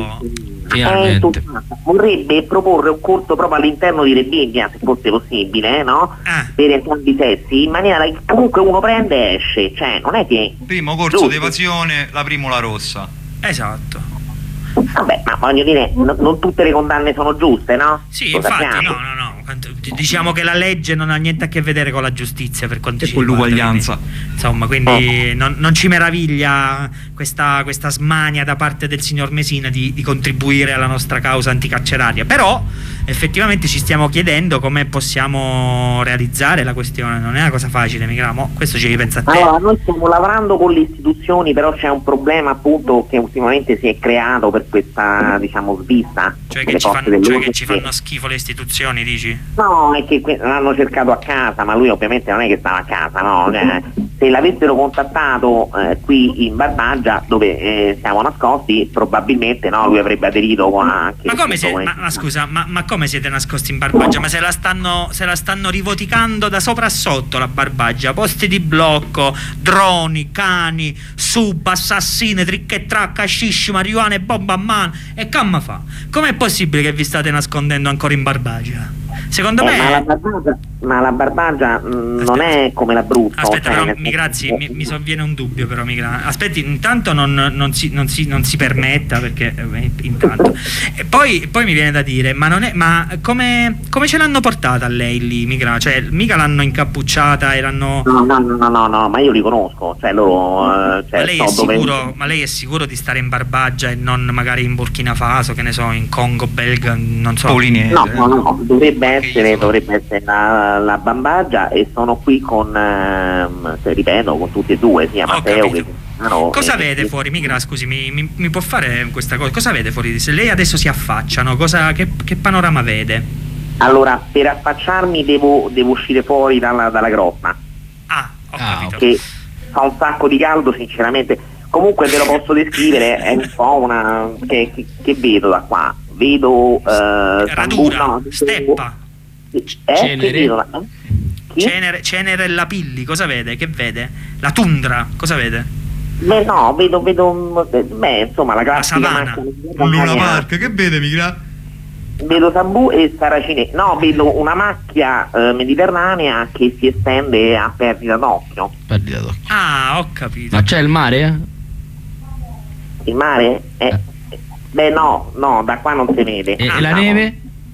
finalmente. Vorrebbe proporre un corso proprio all'interno di Rebibbia, se fosse possibile, no? Per entrambi i sessi, in maniera che comunque uno prende e esce, cioè non è che... Primo corso di evasione, la primula rossa. Esatto. Vabbè, ma voglio dire, non tutte le condanne sono giuste, no? Sì, infatti, no. Diciamo che la legge non ha niente a che vedere con la giustizia per quanto ci riguarda. L'uguaglianza. Insomma, quindi non ci meraviglia questa smania da parte del signor Mesina di contribuire alla nostra causa anticarceraria. Però effettivamente ci stiamo chiedendo come possiamo realizzare la questione. Non è una cosa facile, Migramo. Questo ci ripensa a te. Allora, noi stiamo lavorando con le istituzioni, però c'è un problema appunto che ultimamente si è creato per questa, diciamo, svista. Cioè che ci fanno schifo le istituzioni, dici? No, è che l'hanno cercato a casa, ma lui ovviamente non è che stava a casa, no? Cioè, se l'avessero contattato qui in Barbagia, dove siamo nascosti, probabilmente no, lui avrebbe aderito con anche... Ma come scusa, ma come siete nascosti in Barbagia? Ma se la stanno rivoticando da sopra a sotto la Barbagia, posti di blocco, droni, cani, sub, assassine, trick e track, hashish, marijuana e bomba a mano, e come fa? Com'è possibile che vi state nascondendo ancora in Barbagia? Secondo me... Ma la Barbagia non è come l'Abruzzo. Aspetta, però, mi sovviene un dubbio, però, aspetti, intanto non si permetta, perché intanto e poi mi viene da dire, ma come ce l'hanno portata a lei lì, Migra? Cioè, mica l'hanno incappucciata e l'hanno... No, ma io li conosco, cioè loro... ma lei è sicuro di stare in Barbagia e non magari in Burkina Faso, che ne so, in Congo belga, non so. Polinese. No, dovrebbe essere la Barbagia, e sono qui con ripeto, con tutti e due, sia Matteo che cosa vede fuori, Migra? Scusi, mi può fare questa cosa? Cosa vede fuori? Se lei adesso si affaccia, no? Che panorama vede? Allora, per affacciarmi devo uscire fuori dalla grotta. Ho capito. Che fa un sacco di caldo, sinceramente. Comunque ve lo posso descrivere, è un po' una... che vedo da qua? Vedo... radura, steppa. Cenere e Lapilli, cosa vede? Che vede? La tundra, cosa vede? Beh no, vedo insomma la classica savana. Luna Park, che vede, Migra? Vedo Sabù e Saracine. No, vedo una macchia mediterranea che si estende a perdita d'occhio. Ho capito. Ma c'è il mare? Il mare? Beh no, da qua non si vede. E la neve?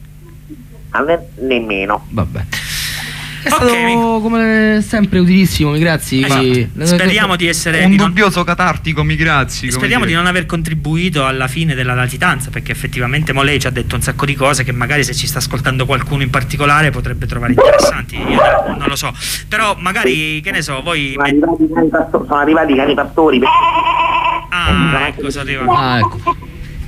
Nemmeno. Vabbè. È stato come sempre utilissimo, Migrazzi. Speriamo di essere un dubbioso catartico, Migrazzi. Speriamo di non aver contribuito alla fine della latitanza, perché effettivamente lei ci ha detto un sacco di cose che magari, se ci sta ascoltando qualcuno in particolare, potrebbe trovare interessanti. Io non lo so, però magari, che ne so, voi sono arrivati i cani pastori. Ecco, sono arrivati. Ecco.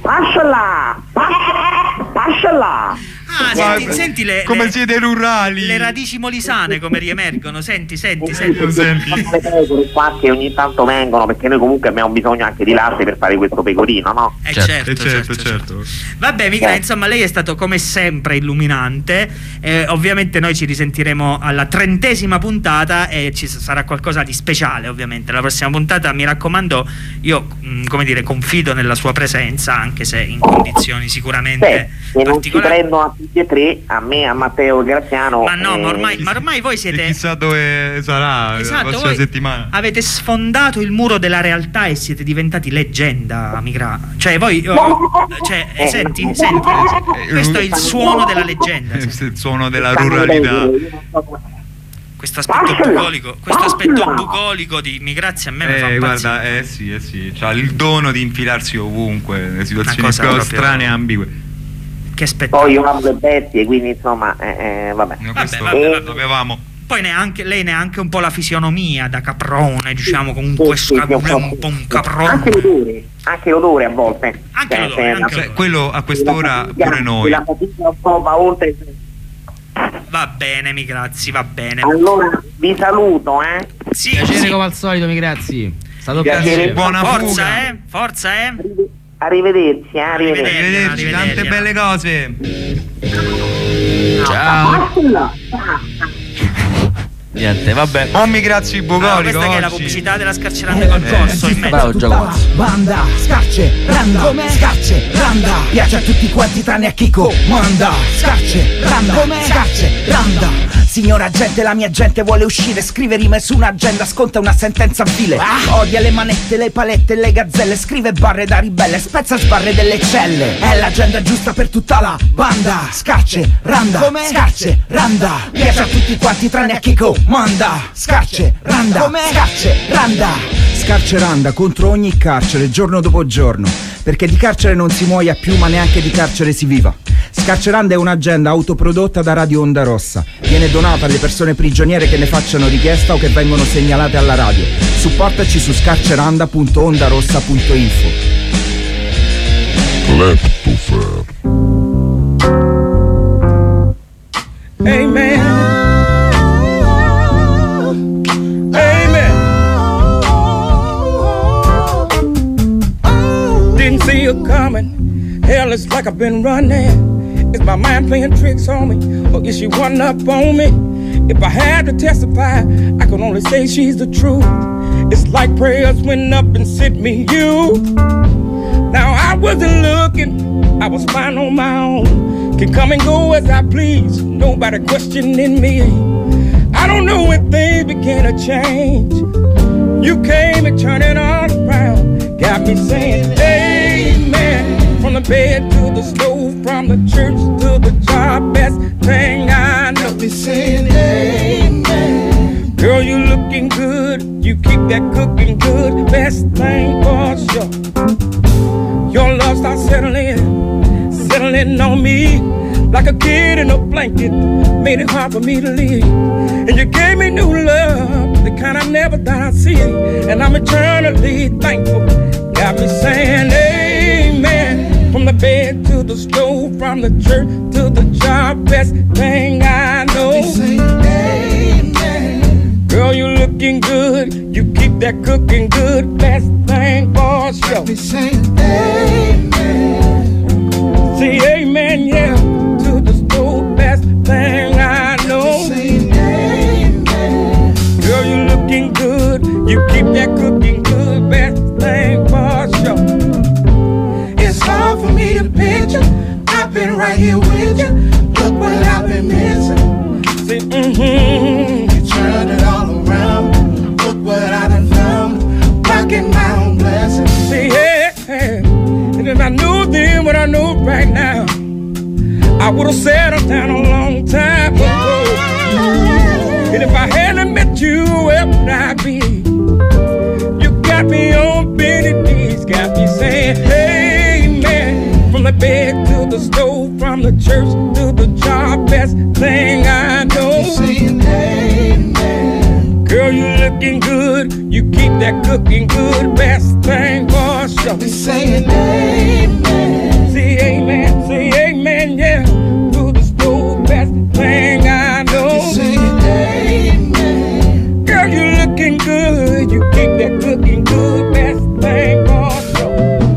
Pasciala! Senti come siete rurali, le radici molisane come riemergono. Senti. Qua che ogni tanto vengono, perché noi comunque abbiamo bisogno anche di latte per fare questo pecorino, no? Certo. Vabbè, Migra, insomma, lei è stato come sempre illuminante. Ovviamente noi ci risentiremo alla 30ª puntata e ci sarà qualcosa di speciale, ovviamente. La prossima puntata, mi raccomando, io confido nella sua presenza, anche se in condizioni sicuramente se non ci prendono a tutti e tre, a me, a Matteo e Graziano. Ma ormai voi siete... Chissà dove sarà la prossima settimana. Avete sfondato il muro della realtà e siete diventati leggenda, Migra. Cioè voi senti? Questo è il suono della leggenda. Il suono della ruralità. Questo aspetto bucolico di Migrazia a me mi fa impazzire. Guarda, sì, c'ha il dono di infilarsi ovunque nelle situazioni più strane e ambigue. Che spettacolo. Poi io amo le bestie, quindi insomma vabbè. Lo sapevamo. Poi lei neanche un po' la fisionomia da caprone, diciamo, con questo un po' un caprone. Anche l'odore a volte. Anche l'odore. Quello a quest'ora pure noi. La fatica un po' va oltre. Va bene, Migrazzi, va bene. Allora vi saluto, Sì, piacere come al solito, Migrazzi. stato Piacere. Buona Forza, fuga. Forza, Arrivederci, arrivederci. Arrivederci, tante belle cose. Ciao. Niente, vabbè. Ommi grazie bucolico. Questa che è la pubblicità della Scarceranda col corso in mezzo. Bravo Giacomo. Banda, scarce, randa, scarce, randa. Piace a tutti quanti tranne a Chico. Manda, scarce, randa, scarce, randa. Signora gente, la mia gente vuole uscire, scrive rime su un'agenda, sconta una sentenza vile. Odia le manette, le palette, le gazzelle, scrive barre da ribelle, spezza sbarre delle celle. È l'agenda giusta per tutta la banda. Scarce, randa, scarce, randa. Piace a tutti quanti tranne a Chico. Manda, scarce, randa, scarce, randa. Scarceranda contro ogni carcere, giorno dopo giorno, perché di carcere non si muoia più, ma neanche di carcere si viva. Scarceranda è un'agenda autoprodotta da Radio Onda Rossa. Viene donata alle persone prigioniere che ne facciano richiesta o che vengono segnalate alla radio. Supportaci su scarceranda.ondarossa.info. Leptofer. Amen. Didn't see you coming. Hell, it's like I've been running. Is my mind playing tricks on me, or is she one up on me? If I had to testify, I could only say she's the truth. It's like prayers went up and sent me you. Now I wasn't looking, I was fine on my own. Can come and go as I please, nobody questioning me. I don't know when things began to change. You came and turned it all around, got me saying amen. From the bed to the stove, from the church to the job, best thing I know. Got me saying amen. Girl, you looking good, you keep that cooking good, best thing for sure. Your love starts settling on me like a kid in a blanket, made it hard for me to leave. And you gave me new love, the kind I never thought I'd see, and I'm eternally thankful. Got me saying amen. From the bed to the stove, from the church to the job, best thing I know. Got me saying amen. Girl, you looking good, you keep that cooking good, best thing for sure. Got me saying amen. Say amen, yeah, to the stove, best thing I know. Say amen. Girl, you looking good, you keep that cooking good, best thing for sure. It's hard for me to picture, I've been right here with you, look what I've been missing. Say, you turned it all around, look what I done found, rocking my own blessing. Say, hey, and if I knew then what I know right now, I would've settled down a long time ago. And if I hadn't met you, where would I be? You got me on bended knees, got me saying amen. From the bed to the stove, from the church to the job, best thing I know. Saying amen. Girl, you looking good, you keep that cooking good, best thing for sure. Be saying amen. Say amen, yeah. To the stove, best thing I know. Be saying amen. Girl, you looking good, you keep that cooking good, best thing for sure.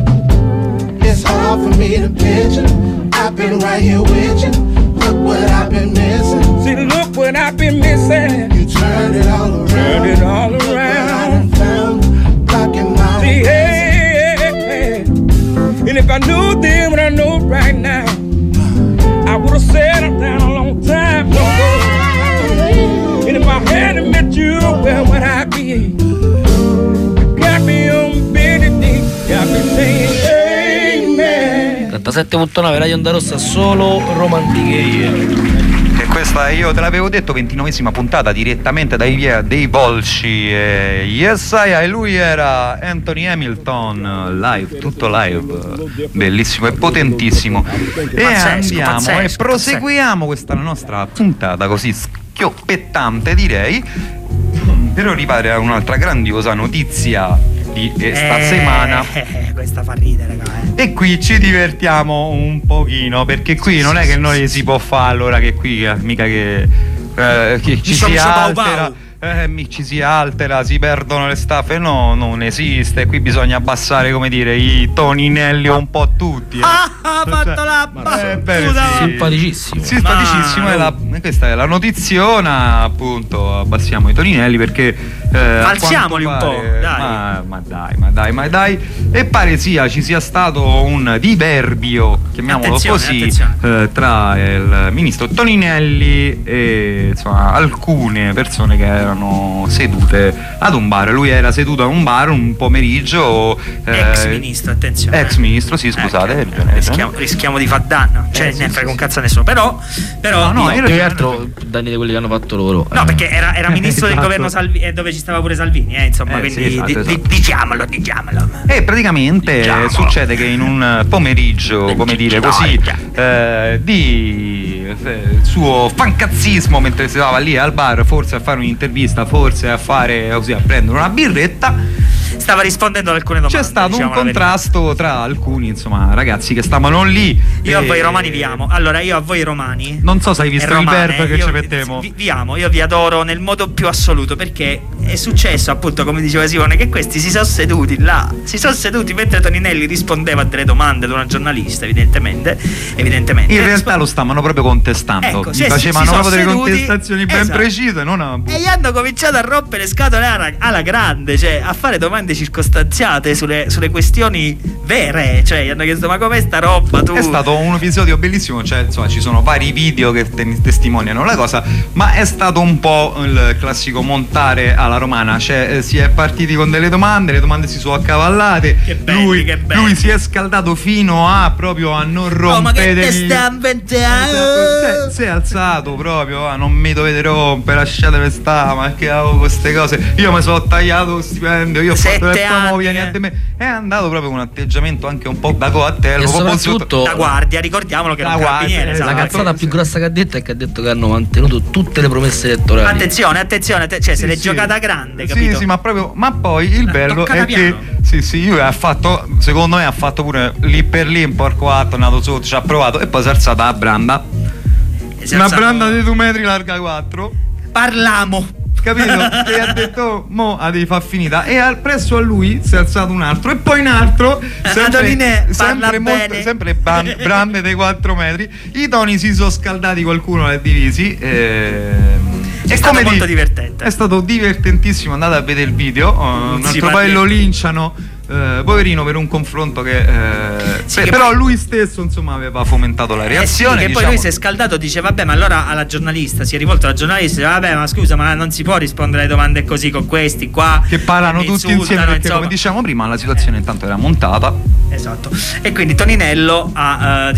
It's hard for me to picture, I've been right here with you, look what I've been missing. See, look what I've been missing. You turned it all around. Turned it all around. Found, blocking my see, hey. And if I knew then what I know right now, I would've settled down a long time ago. And if I hadn't met you, where would I be? You got me on bended knees, got me saying amen. 37.9 Radio Onda Rossa, solo romantiche. E questa io te l'avevo detto, 29esima puntata direttamente dai via dei Volsci. Yesaya, e lui era Anthony Hamilton, live, tutto live, bellissimo e potentissimo. E andiamo e proseguiamo questa nostra puntata così schioppettante, direi, per arrivare a un'altra grandiosa notizia di sta settimana. Questa fa ridere, raga. E qui ci divertiamo un pochino, perché qui non è che noi si può fare allora che qui mica che ci si altera. ci si altera, si perdono le staffe. No, non esiste. Qui bisogna abbassare, come dire, i toninelli un po' tutti. Ha fatto la simpaticissimo. Questa è la notiziona, appunto. Abbassiamo i toninelli perché alziamoli un po', dai. Ma dai. E pare ci sia stato un diverbio, chiamiamolo così, tra il ministro Toninelli e insomma alcune persone che erano sedute ad un bar. Lui era seduto a un bar un pomeriggio. Ex ministro, attenzione. Ex ministro, sì, scusate. Rischiamo di far danno. Cioè, ne frega un cazzo a nessuno. Però più che altro danni di quelli che hanno fatto loro. No, perché era ministro del governo Salvini, dove ci stava pure Salvini, insomma, quindi esatto. diciamolo. E praticamente succede che in un pomeriggio, come dire così, di suo fancazzismo, mentre si stava lì al bar, forse a fare un'intervista, forse a prendere una birretta, stava rispondendo ad alcune domande. C'è stato un contrasto tra alcuni, insomma, ragazzi che stavano lì. Io a voi romani vi amo. Allora, io a voi romani, non so se hai visto il verbo che ci mettiamo. Vi amo, io vi adoro nel modo più assoluto, perché è successo, appunto, come diceva Simone, che questi si sono seduti mentre Toninelli rispondeva a delle domande ad una giornalista, evidentemente. In realtà lo stavano proprio contestando. Ecco, facevano proprio delle contestazioni ben precise, e gli hanno cominciato a rompere le scatole alla grande, cioè a fare domande circostanziate sulle questioni vere. Cioè gli hanno chiesto: ma com'è sta roba tu? È stato un episodio bellissimo, cioè insomma ci sono vari video che testimoniano la cosa, ma è stato un po' il classico montare alla romana, cioè si è partiti con delle domande, le domande si sono accavallate, lui si è scaldato fino a proprio a non rompere. Ma che te sta inventando? Si è alzato proprio, non mi dovete rompere, lasciatemi stare, ma che avevo queste cose, io mi sono tagliato lo stipendio, io ho fatto vieni a me. È andato proprio con un atteggiamento anche un po' da coattello, e soprattutto da guardia, ricordiamo che era un carabiniere. La cazzata più grossa che ha detto è che ha detto che hanno mantenuto tutte le promesse elettorali. Attenzione, cioè se l'è giocata grande, capito? Sì, ma poi il bello è che secondo me ha fatto pure lì per lì un porco atto, è andato sotto, ci ha provato e poi si è alzata la branda. Una branda di 2 metri larga 4. Parlamo. Capito? E ha detto: mo la devi far finita. E presso a lui si è alzato un altro e poi un altro, sempre brande dei 4 metri. I toni si sono scaldati, qualcuno li ha divisi. È stato molto divertente. È stato divertentissimo. Andate a vedere il video. Un altro paio lo linciano, poverino, per un confronto che però poi lui stesso insomma aveva fomentato la reazione, che poi lui si è scaldato, dice vabbè, ma allora alla giornalista si è rivolto alla giornalista, vabbè, ma scusa, ma non si può rispondere alle domande così con questi qua che parlano tutti insieme, perché come diciamo prima la situazione intanto era montata. Esatto. E quindi Toninello ha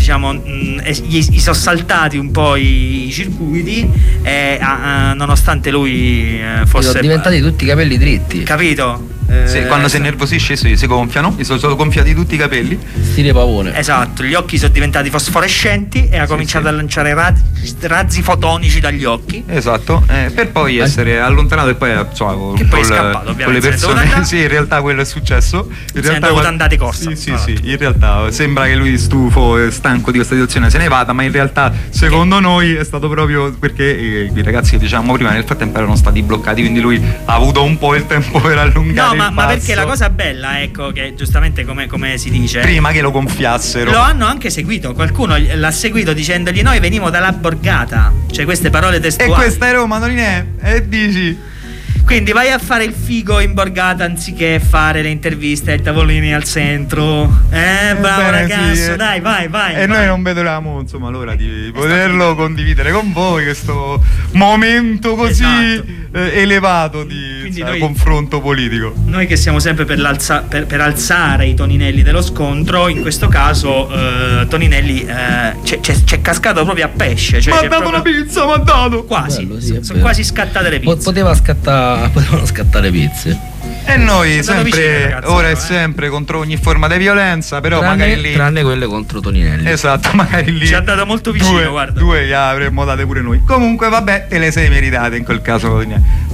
gli sono saltati un po' i circuiti e nonostante lui fosse sono diventati tutti i capelli dritti, capito? Quando si innervosisce si gonfiano, gli sono gonfiati tutti i capelli, stile pavone. Esatto, gli occhi sono diventati fosforescenti e ha cominciato a lanciare razzi fotonici dagli occhi. Esatto, per poi essere allontanato e poi è scappato, con le persone. Sì, in realtà quello è successo. In realtà dovuto andare di corsa. Sì, in realtà sembra che lui stufo e stanco di questa situazione se ne vada, ma in realtà secondo noi è stato proprio perché i ragazzi che dicevamo prima nel frattempo erano stati bloccati, quindi lui ha avuto un po' il tempo per allungare. No, ma perché la cosa bella, ecco, che giustamente come si dice, prima che lo gonfiassero, lo hanno anche seguito, qualcuno l'ha seguito dicendogli: noi venimo dalla borgata, cioè queste parole testuali. E questa è Roma, Toninè, e dici. Quindi vai a fare il figo in borgata anziché fare le interviste ai tavolini al centro. Bravo ragazzo, sì, dai, vai. E noi non vedevamo insomma l'ora di poterlo condividere con voi, questo momento così elevato di confronto politico. Noi che siamo sempre per alzare i Toninelli dello scontro, in questo caso Toninelli c'è cascato proprio a pesce. Cioè, mi ha dato una pizza, mi ha dato. Quasi, bello, sono quasi scattate le pizze. Potevano scattare pizze. E noi sempre, ora e sempre, contro ogni forma di violenza, però magari lì, tranne quelle contro Toninelli. Esatto, magari lì ci è andato molto vicino, guarda. Due le avremmo date pure noi. Comunque vabbè, te le sei meritate in quel caso.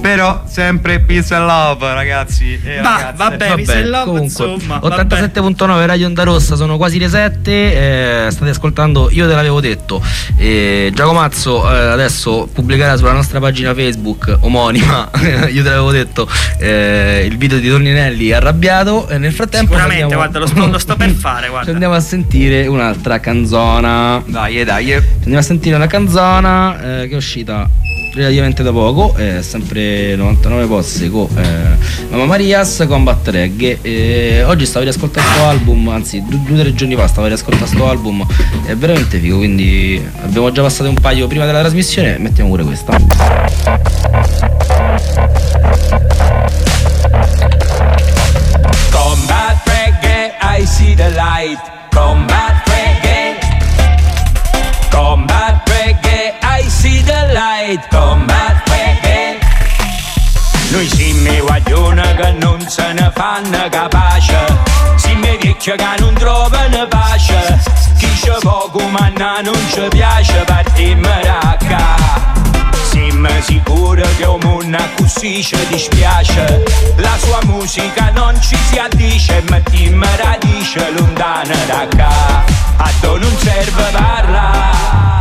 Però sempre peace and love, ragazzi. Vabbè, peace and love, comunque, insomma. 87.9 Radio Onda Rossa, sono quasi le 7. State ascoltando Io te l'avevo detto. Giacomazzo adesso pubblicherà sulla nostra pagina Facebook omonima Io te l'avevo detto il video di Toninelli arrabbiato. E nel frattempo sicuramente, guarda, lo sto per fare, guarda. Ci andiamo a sentire un'altra canzona. Dai. Andiamo a sentire una canzona che è uscita relativamente da poco, sempre 99 posse con Mamma Marias Combat Reggae. Oggi stavo riascoltando questo album, anzi 2 o 3 giorni fa stavo riascoltando questo album, è veramente figo, quindi abbiamo già passato un paio prima della trasmissione, mettiamo pure questa. Combat Reggae, I see the light. Combat Reggae, Combat Reggae, I see the light. Combat Reggae. Noi siamo guaglioni che non se ne fanno capace, siamo vecchi che non trovano pace, chi c'è poco ma non ci piace partiamo racca. Siamo sicuri che un mondo così ci dispiace, la sua musica non ci si addice, mettiamo radice lontana da qua, a dove non serve parlare.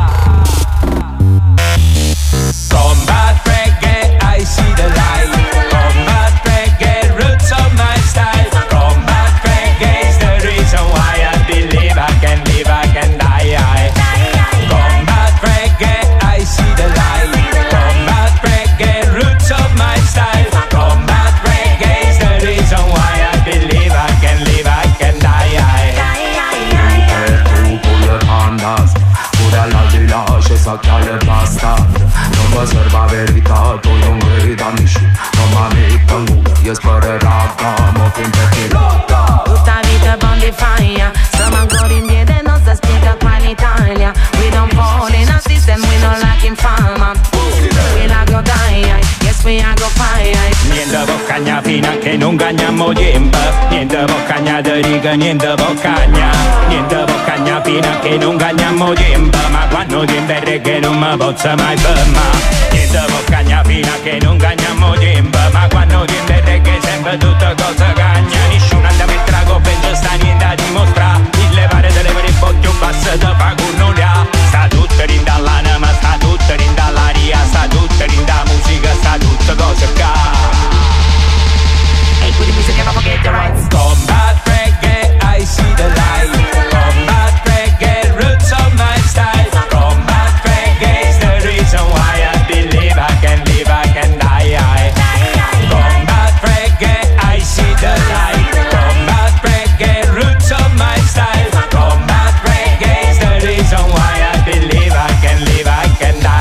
Combat Reggae, I see the light. Combat Reggae, roots of my style. Combat Reggae is the reason why I believe I can live, I can die. Combat Reggae, I see the light. Combat Reggae, roots of my style. Combat Reggae is the reason why I believe I can live, I can die. Tu con le pandas, pure all'aldilà c'è sacchiale bastard. Non mi serve la verità, tu non credi a nessuno. Non mi metto in culo, io spero racca, mo finché ti lotta. Tutta vita buon di fire, siamo ancora in piedi e non si spiega qua in Italia. We don't fall in a system, we don't like in fama. We la go die, yes we a go fire. Niente boccagna fino a che non cagniamo tempo. Niente boccagna di riga, niente boccagna. Niente boccagna fino a che non cagniamo tempo. Ma quando tempo è reggae non mi posso mai fermare. Niente boccagna fino a che non cagniamo tempo. Ma quando tempo è reggae sempre tutte cose cagna. Nessuno anda per trago, penso sta niente a dimostrare. Il levare delle vere botti un passo da facunoria. Sta tutto in dall'anima, sta tutto in dall'aria. Sta tutto in da musica, sta tutto cose ca. Hey, put the music and forget the rights. Combat Reggae, I see the light. Combat Reggae, roots of my style. Combat Reggae is the reason why I believe I can live, I can die. Combat Reggae, I see the light. Combat Reggae, roots of my style. Combat Reggae is the reason why I believe I can live, I can die.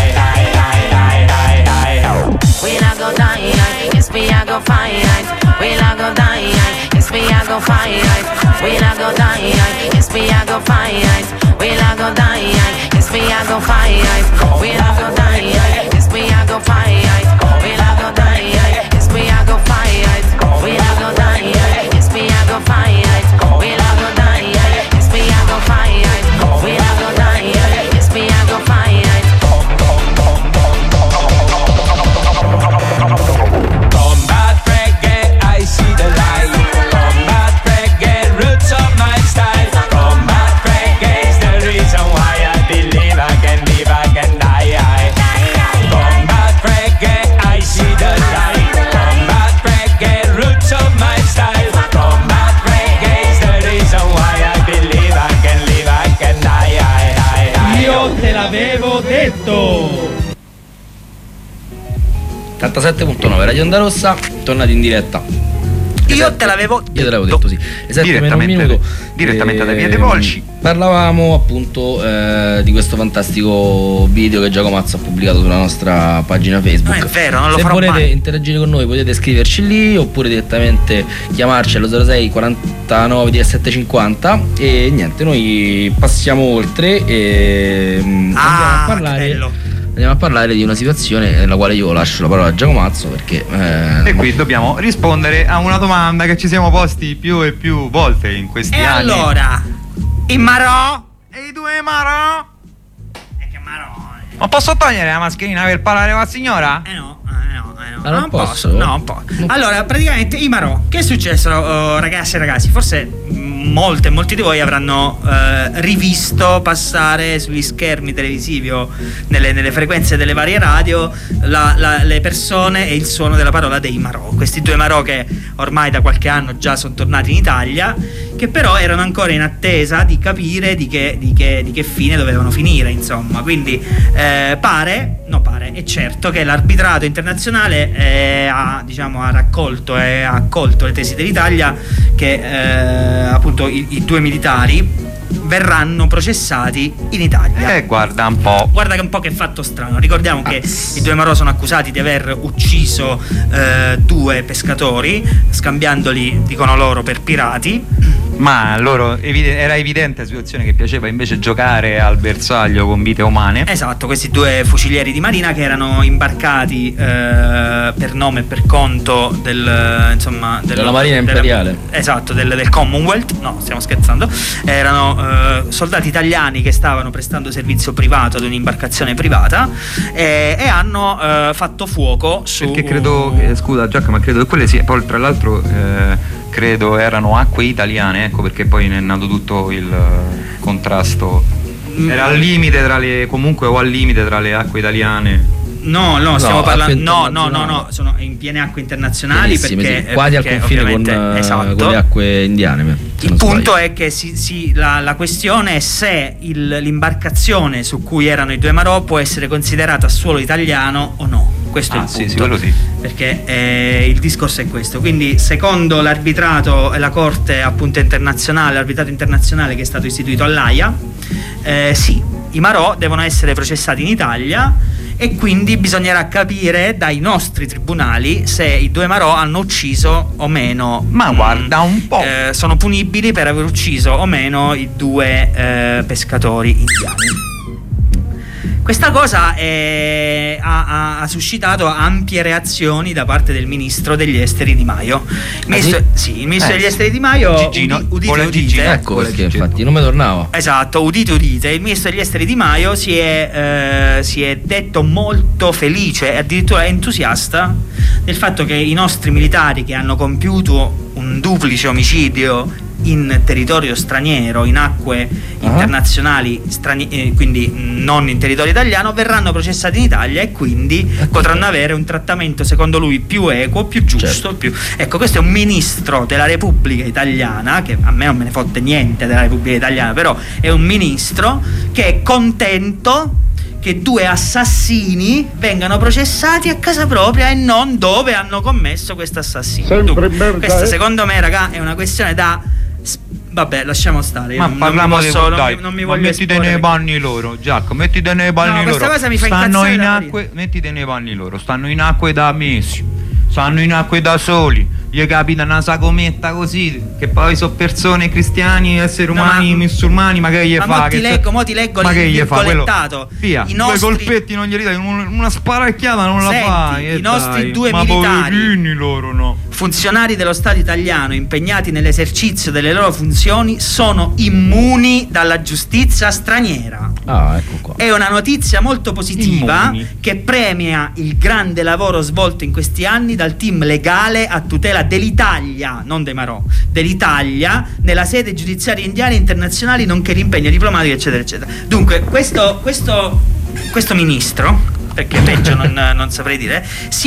We la go die, yes we a go fight. We la go die, yes we a go fight. We la go die, yes we a go fight. We la go die, yes we a go fight. We la go die, yes we a go fight. We la go die, yes we a go fight. We la go die, yes we a go fight. We la go die, yes we a go fight. We la go die, yes we a go fight. Combat Reggae, I see the light. Combat Reggae, roots of my style. Combat Reggae is the reason why I believe I can live, I can die. Combat Reggae, I see the light. Combat Reggae, roots of my style. Combat Reggae is the reason why I believe I can live, I can die. Io te l'avevo detto. 87.9 Radio Onda Rossa, tornati in diretta. Io te l'avevo detto, sì. Direttamente da Via dei Volci. Parlavamo appunto di questo fantastico video che Giacomazzo ha pubblicato sulla nostra pagina Facebook. Non è vero, non lo Se farò volete mai. interagire con noi potete scriverci lì oppure direttamente chiamarci allo 06 49 17 50 e niente, noi passiamo oltre e andiamo a parlare di una situazione nella quale io lascio la parola a Giacomazzo perché e qui dobbiamo rispondere a una domanda che ci siamo posti più e più volte in questi E anni. allora, i marò? E i due marò? Ma posso togliere la mascherina per parlare con la signora? No, non posso? No, un po'. Allora, praticamente i Marò, che è successo, ragazzi e ragazzi? Forse molti di voi avranno rivisto passare sugli schermi televisivi o nelle frequenze delle varie radio le persone e il suono della parola dei Marò. Questi due Marò che ormai da qualche anno già sono tornati in Italia, che però erano ancora in attesa di capire di che fine dovevano finire, insomma. Quindi è certo che l'arbitrato internazionale ha raccolto e ha accolto le tesi dell'Italia che appunto i due militari verranno processati in Italia. Guarda un po'. Guarda che un po' che fatto strano. Ricordiamo che i due Marò sono accusati di aver ucciso due pescatori, scambiandoli, dicono loro, per pirati. Ma loro era evidente la situazione che piaceva invece giocare al bersaglio con vite umane. Esatto, questi due fucilieri di marina che erano imbarcati per nome e per conto della Marina Imperiale. Esatto, del Commonwealth. No, stiamo scherzando. Erano soldati italiani che stavano prestando servizio privato ad un'imbarcazione privata e hanno fatto fuoco su... Perché credo, scusa Giacomo, ma credo che quelle poi tra l'altro credo erano acque italiane, ecco perché poi ne è nato tutto il contrasto. Era al limite al limite tra le acque italiane. No, stiamo parlando. No, sono in piene acque internazionali, perché quasi al confine con le acque indiane. Il punto è che la questione è se l'imbarcazione su cui erano i due Marò può essere considerata suolo italiano o no. Questo è il punto. Sì, quello sì. Perché il discorso è questo. Quindi, secondo l'arbitrato e la Corte appunto internazionale, l'arbitrato internazionale che è stato istituito all'Aia, i Marò devono essere processati in Italia. E quindi bisognerà capire dai nostri tribunali se i due Marò hanno ucciso o meno. Ma guarda un po'. Sono punibili per aver ucciso o meno i due pescatori indiani. Questa cosa ha suscitato ampie reazioni da parte del ministro degli esteri Di Maio. Il ministro degli esteri Di Maio, udite. Ecco perché infatti non mi tornavo. Esatto, udite. Il ministro degli esteri Di Maio si è detto molto felice e addirittura entusiasta del fatto che i nostri militari, che hanno compiuto un duplice omicidio in territorio straniero, in acque internazionali, quindi non in territorio italiano, verranno processati in Italia e quindi potranno avere un trattamento secondo lui più equo, più giusto. Ecco, questo è un ministro della Repubblica Italiana, che a me non me ne fotte niente della Repubblica Italiana, però è un ministro che è contento che due assassini vengano processati a casa propria e non dove hanno commesso questo assassinio. Questa secondo me, raga, è una questione da... Vabbè, lasciamo stare. Ma parliamo non mi voglio mettite nei panni loro, Giacomo, mettite nei panni loro. Questa cosa mi fa incazzare in acque, mettite nei panni loro, stanno in acque da mesi, stanno in acque da soli. Gli capita una sagometta così, che poi sono persone, cristiani, esseri umani, musulmani, ma che gli fa? Mo ti leggo il virgolettato. Via, due colpetti non gli dai, una sparacchiata non la fai. I nostri due militari, poverini loro, no? Funzionari dello Stato italiano impegnati nell'esercizio delle loro funzioni sono immuni dalla giustizia straniera. Ecco qua. È una notizia molto positiva che premia il grande lavoro svolto in questi anni dal team legale a tutela dell'Italia, non dei Marò, dell'Italia nella sede giudiziaria indiana e internazionali, nonché l'impegno diplomatico, eccetera eccetera. Dunque questo ministro, perché peggio non saprei dire,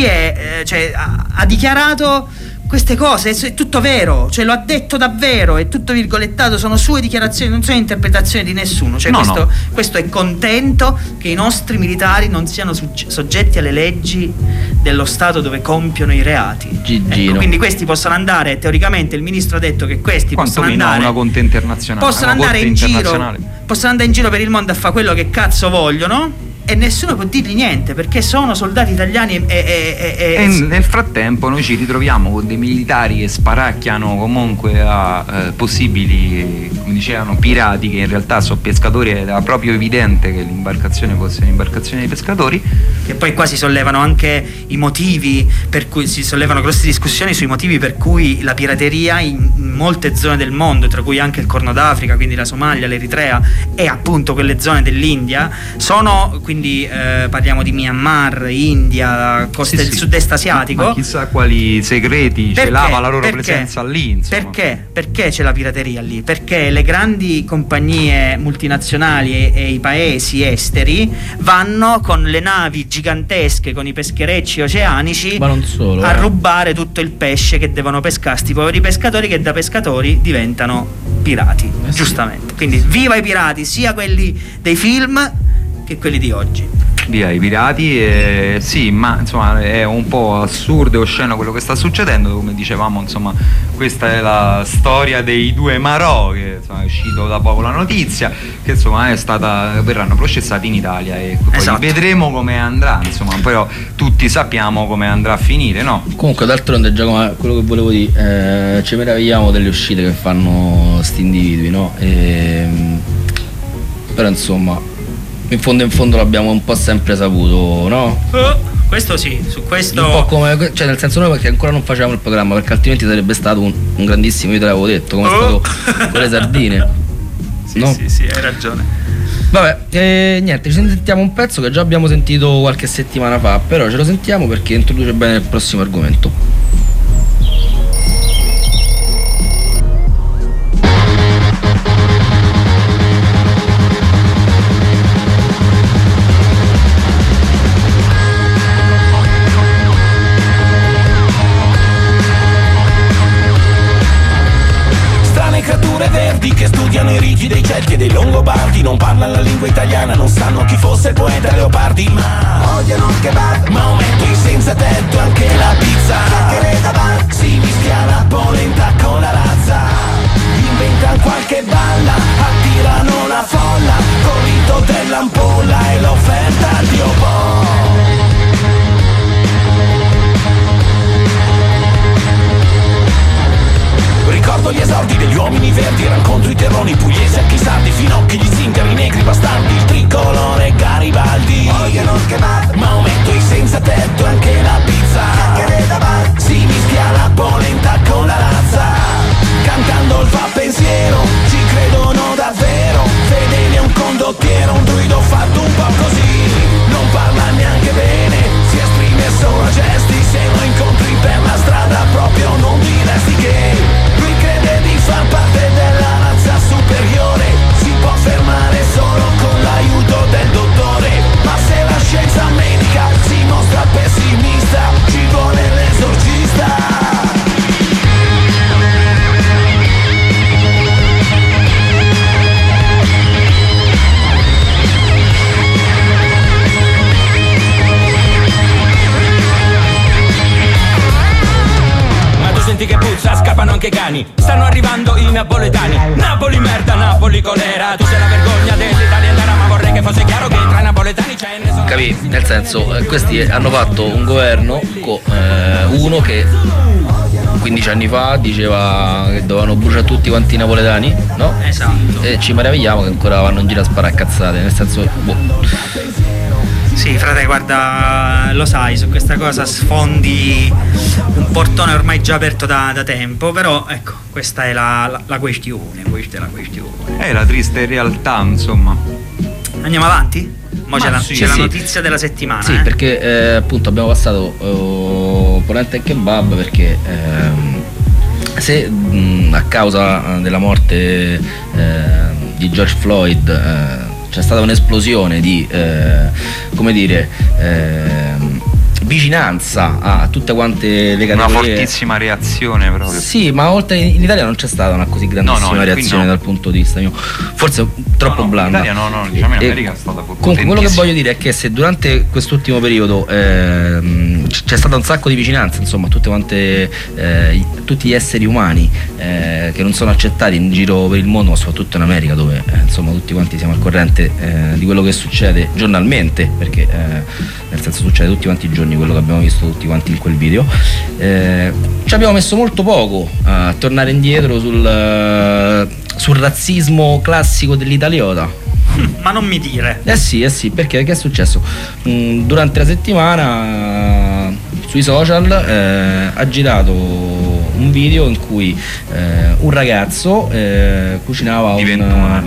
ha dichiarato queste cose, è tutto vero, cioè lo ha detto davvero, è tutto virgolettato, sono sue dichiarazioni, non sono interpretazioni di nessuno, cioè questo è contento che i nostri militari non siano soggetti alle leggi dello Stato dove compiono i reati. Ecco, quindi questi possono andare, teoricamente il ministro ha detto che questi possono andare una conte internazionale, possono andare in giro per il mondo a fare quello che cazzo vogliono e nessuno può dirgli niente, perché sono soldati italiani e nel frattempo noi ci ritroviamo con dei militari che sparacchiano comunque a possibili, come dicevano, pirati, che in realtà sono pescatori, ed era proprio evidente che l'imbarcazione fosse un'imbarcazione di pescatori. Che poi qua si sollevano anche i motivi per cui si sollevano grosse discussioni sui motivi per cui la pirateria in molte zone del mondo, tra cui anche il Corno d'Africa, quindi la Somalia, l'Eritrea e appunto quelle zone dell'India, sono quindi quindi parliamo di Myanmar, India, coste del sud-est asiatico. Ma chissà quali segreti celava la loro presenza lì, insomma. Perché c'è la pirateria lì? Perché le grandi compagnie multinazionali e i paesi esteri vanno con le navi gigantesche, con i pescherecci oceanici, ma non solo, a rubare tutto il pesce che devono pescare sti poveri pescatori, che da pescatori diventano pirati, giustamente. Quindi viva i pirati, sia quelli dei film che quelli di oggi. Via i pirati, sì, ma insomma è un po' assurdo e osceno quello che sta succedendo. Come dicevamo, insomma, questa è la storia dei due Marò, che insomma, è uscito da poco la notizia che insomma verranno processati in Italia e poi vedremo come andrà, insomma, però tutti sappiamo come andrà a finire, no? Comunque d'altronde, Giacomo, quello che volevo dire, ci meravigliamo delle uscite che fanno sti individui, no? Però insomma, in fondo l'abbiamo un po' sempre saputo, no? Questo sì, su questo. Un po' come, cioè nel senso, noi perché ancora non facevamo il programma, perché altrimenti sarebbe stato un grandissimo, io te l'avevo detto, come è stato con le sardine. Sì, no? sì, hai ragione. Vabbè, niente, ci sentiamo un pezzo che già abbiamo sentito qualche settimana fa, però ce lo sentiamo perché introduce bene il prossimo argomento. Che studiano i rigi dei Celti e dei Longobardi, non parlano la lingua italiana, non sanno chi fosse il poeta Leopardi, ma odiano il kebab, Maometto, i senza tetto, anche la pizza, si mischia la polenta con la razza, inventano qualche balla, attirano la folla, col rito dell'ampolla e l'offerta di Opò. Ricordo gli esordi degli uomini verdi, erano contro i terroni pugliesi, anche i sardi, finocchi, gli zingari, i negri bastardi, il tricolore Garibaldi. Vogliono il kebab, Maometto, i senza tetto, anche la pizza, si mischia la polenta con la razza, cantando il fa pensiero, ci credono davvero, fedele a un condottiero, un druido fatto un po' così, non parla neanche bene, si esprime solo a gesti, se lo incontri per la strada proprio non diresti che lui crede di far parte della razza superiore, si può fermare solo con l'aiuto del dottore, ma se la scienza medica si mostra pessimista, ci vuole l'esorcista. Senti che puzza, scappano anche i cani, stanno arrivando i napoletani, Napoli merda, Napoli colera, tu sei la vergogna dell'Italia intera, ma vorrei che fosse chiaro che tra i napoletani ce ne sono. Capì? Nel senso, questi hanno fatto un governo con uno che 15 anni fa diceva che dovevano bruciare tutti quanti i napoletani, no? Esatto. E ci meravigliamo che ancora vanno in giro a sparare a cazzate, nel senso, Sì, frate, guarda, lo sai, su questa cosa sfondi un portone ormai già aperto da tempo, però ecco, questa è la questione, questa è la questione. È la triste realtà, insomma. Andiamo avanti? Mo c'è la sì. notizia della settimana. Sì, perché appunto abbiamo passato polenta e kebab perché se a causa della morte di George Floyd c'è stata un'esplosione di vicinanza a tutte quante le categorie, una fortissima reazione proprio. Sì, ma oltre in Italia non c'è stata una così grandissima reazione dal punto di vista mio, forse troppo blanda. In Italia no, diciamo in America è stata comunque quello che voglio dire è che se durante quest'ultimo periodo c'è stata un sacco di vicinanza, insomma, tutte quante tutti gli esseri umani che non sono accettati in giro per il mondo, ma soprattutto in America, dove insomma tutti quanti siamo al corrente di quello che succede giornalmente, perché nel senso succede tutti quanti i giorni quello che abbiamo visto tutti quanti in quel video. Ci abbiamo messo molto poco a tornare indietro sul razzismo classico dell'italiota. Ma non mi dire. Sì, perché che è successo? Durante la settimana sui social ha girato un video in cui un ragazzo cucinava di 21 anni.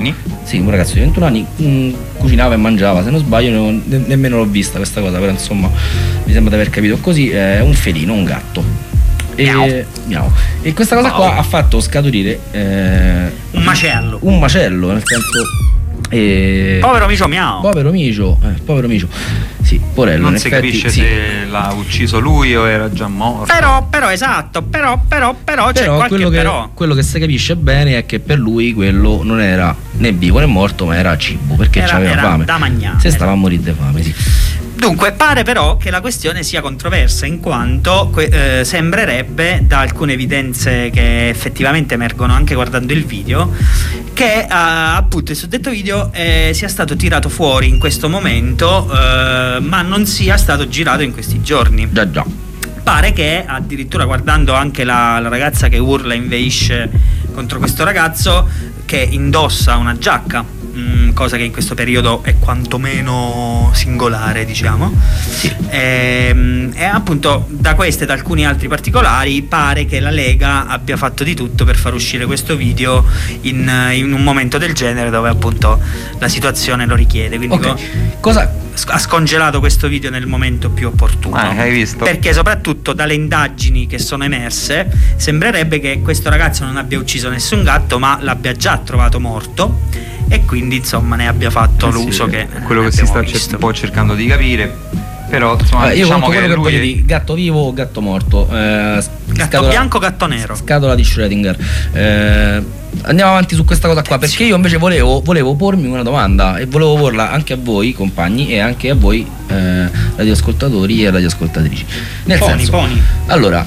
Sì, un ragazzo di 21 anni, cucinava e mangiava, se non sbaglio, nemmeno l'ho vista questa cosa, però insomma mi sembra di aver capito così, è un felino, un gatto. Miau. E questa cosa qua ha fatto scaturire un macello. Un macello, nel senso. Povero Micio miau. Povero Micio. Sì, porello. Non in si effetti, capisce sì. se l'ha ucciso lui o era già morto. Però esatto, però c'è qualche però. Quello che si capisce bene è che per lui quello non era né vivo né morto, ma era cibo, perché c'aveva fame. Da mangiare. Se stava a morire di fame, sì. Dunque pare però che la questione sia controversa, in quanto sembrerebbe, da alcune evidenze che effettivamente emergono anche guardando il video, che appunto il suddetto video sia stato tirato fuori in questo momento, ma non sia stato girato in questi giorni. Già. Pare che addirittura, guardando anche la ragazza che urla e inveisce contro questo ragazzo, che indossa una giacca, cosa che in questo periodo è quantomeno singolare, diciamo. Sì. E appunto da queste e da alcuni altri particolari pare che la Lega abbia fatto di tutto per far uscire questo video in un momento del genere, dove appunto la situazione lo richiede. Quindi ha scongelato questo video nel momento più opportuno. Hai visto? Perché soprattutto dalle indagini che sono emerse sembrerebbe che questo ragazzo non abbia ucciso nessun gatto, ma l'abbia già trovato morto, e quindi insomma ne abbia fatto l'uso che quello che si sta un po' cercando di capire. Però insomma, io diciamo quello che che lui voglio dire, gatto vivo o gatto morto, gatto bianco, gatto nero, scatola di Schrödinger. Andiamo avanti su questa cosa qua, perché io invece volevo pormi una domanda, e volevo porla anche a voi compagni e anche a voi radioascoltatori e radioascoltatrici. Nel senso, allora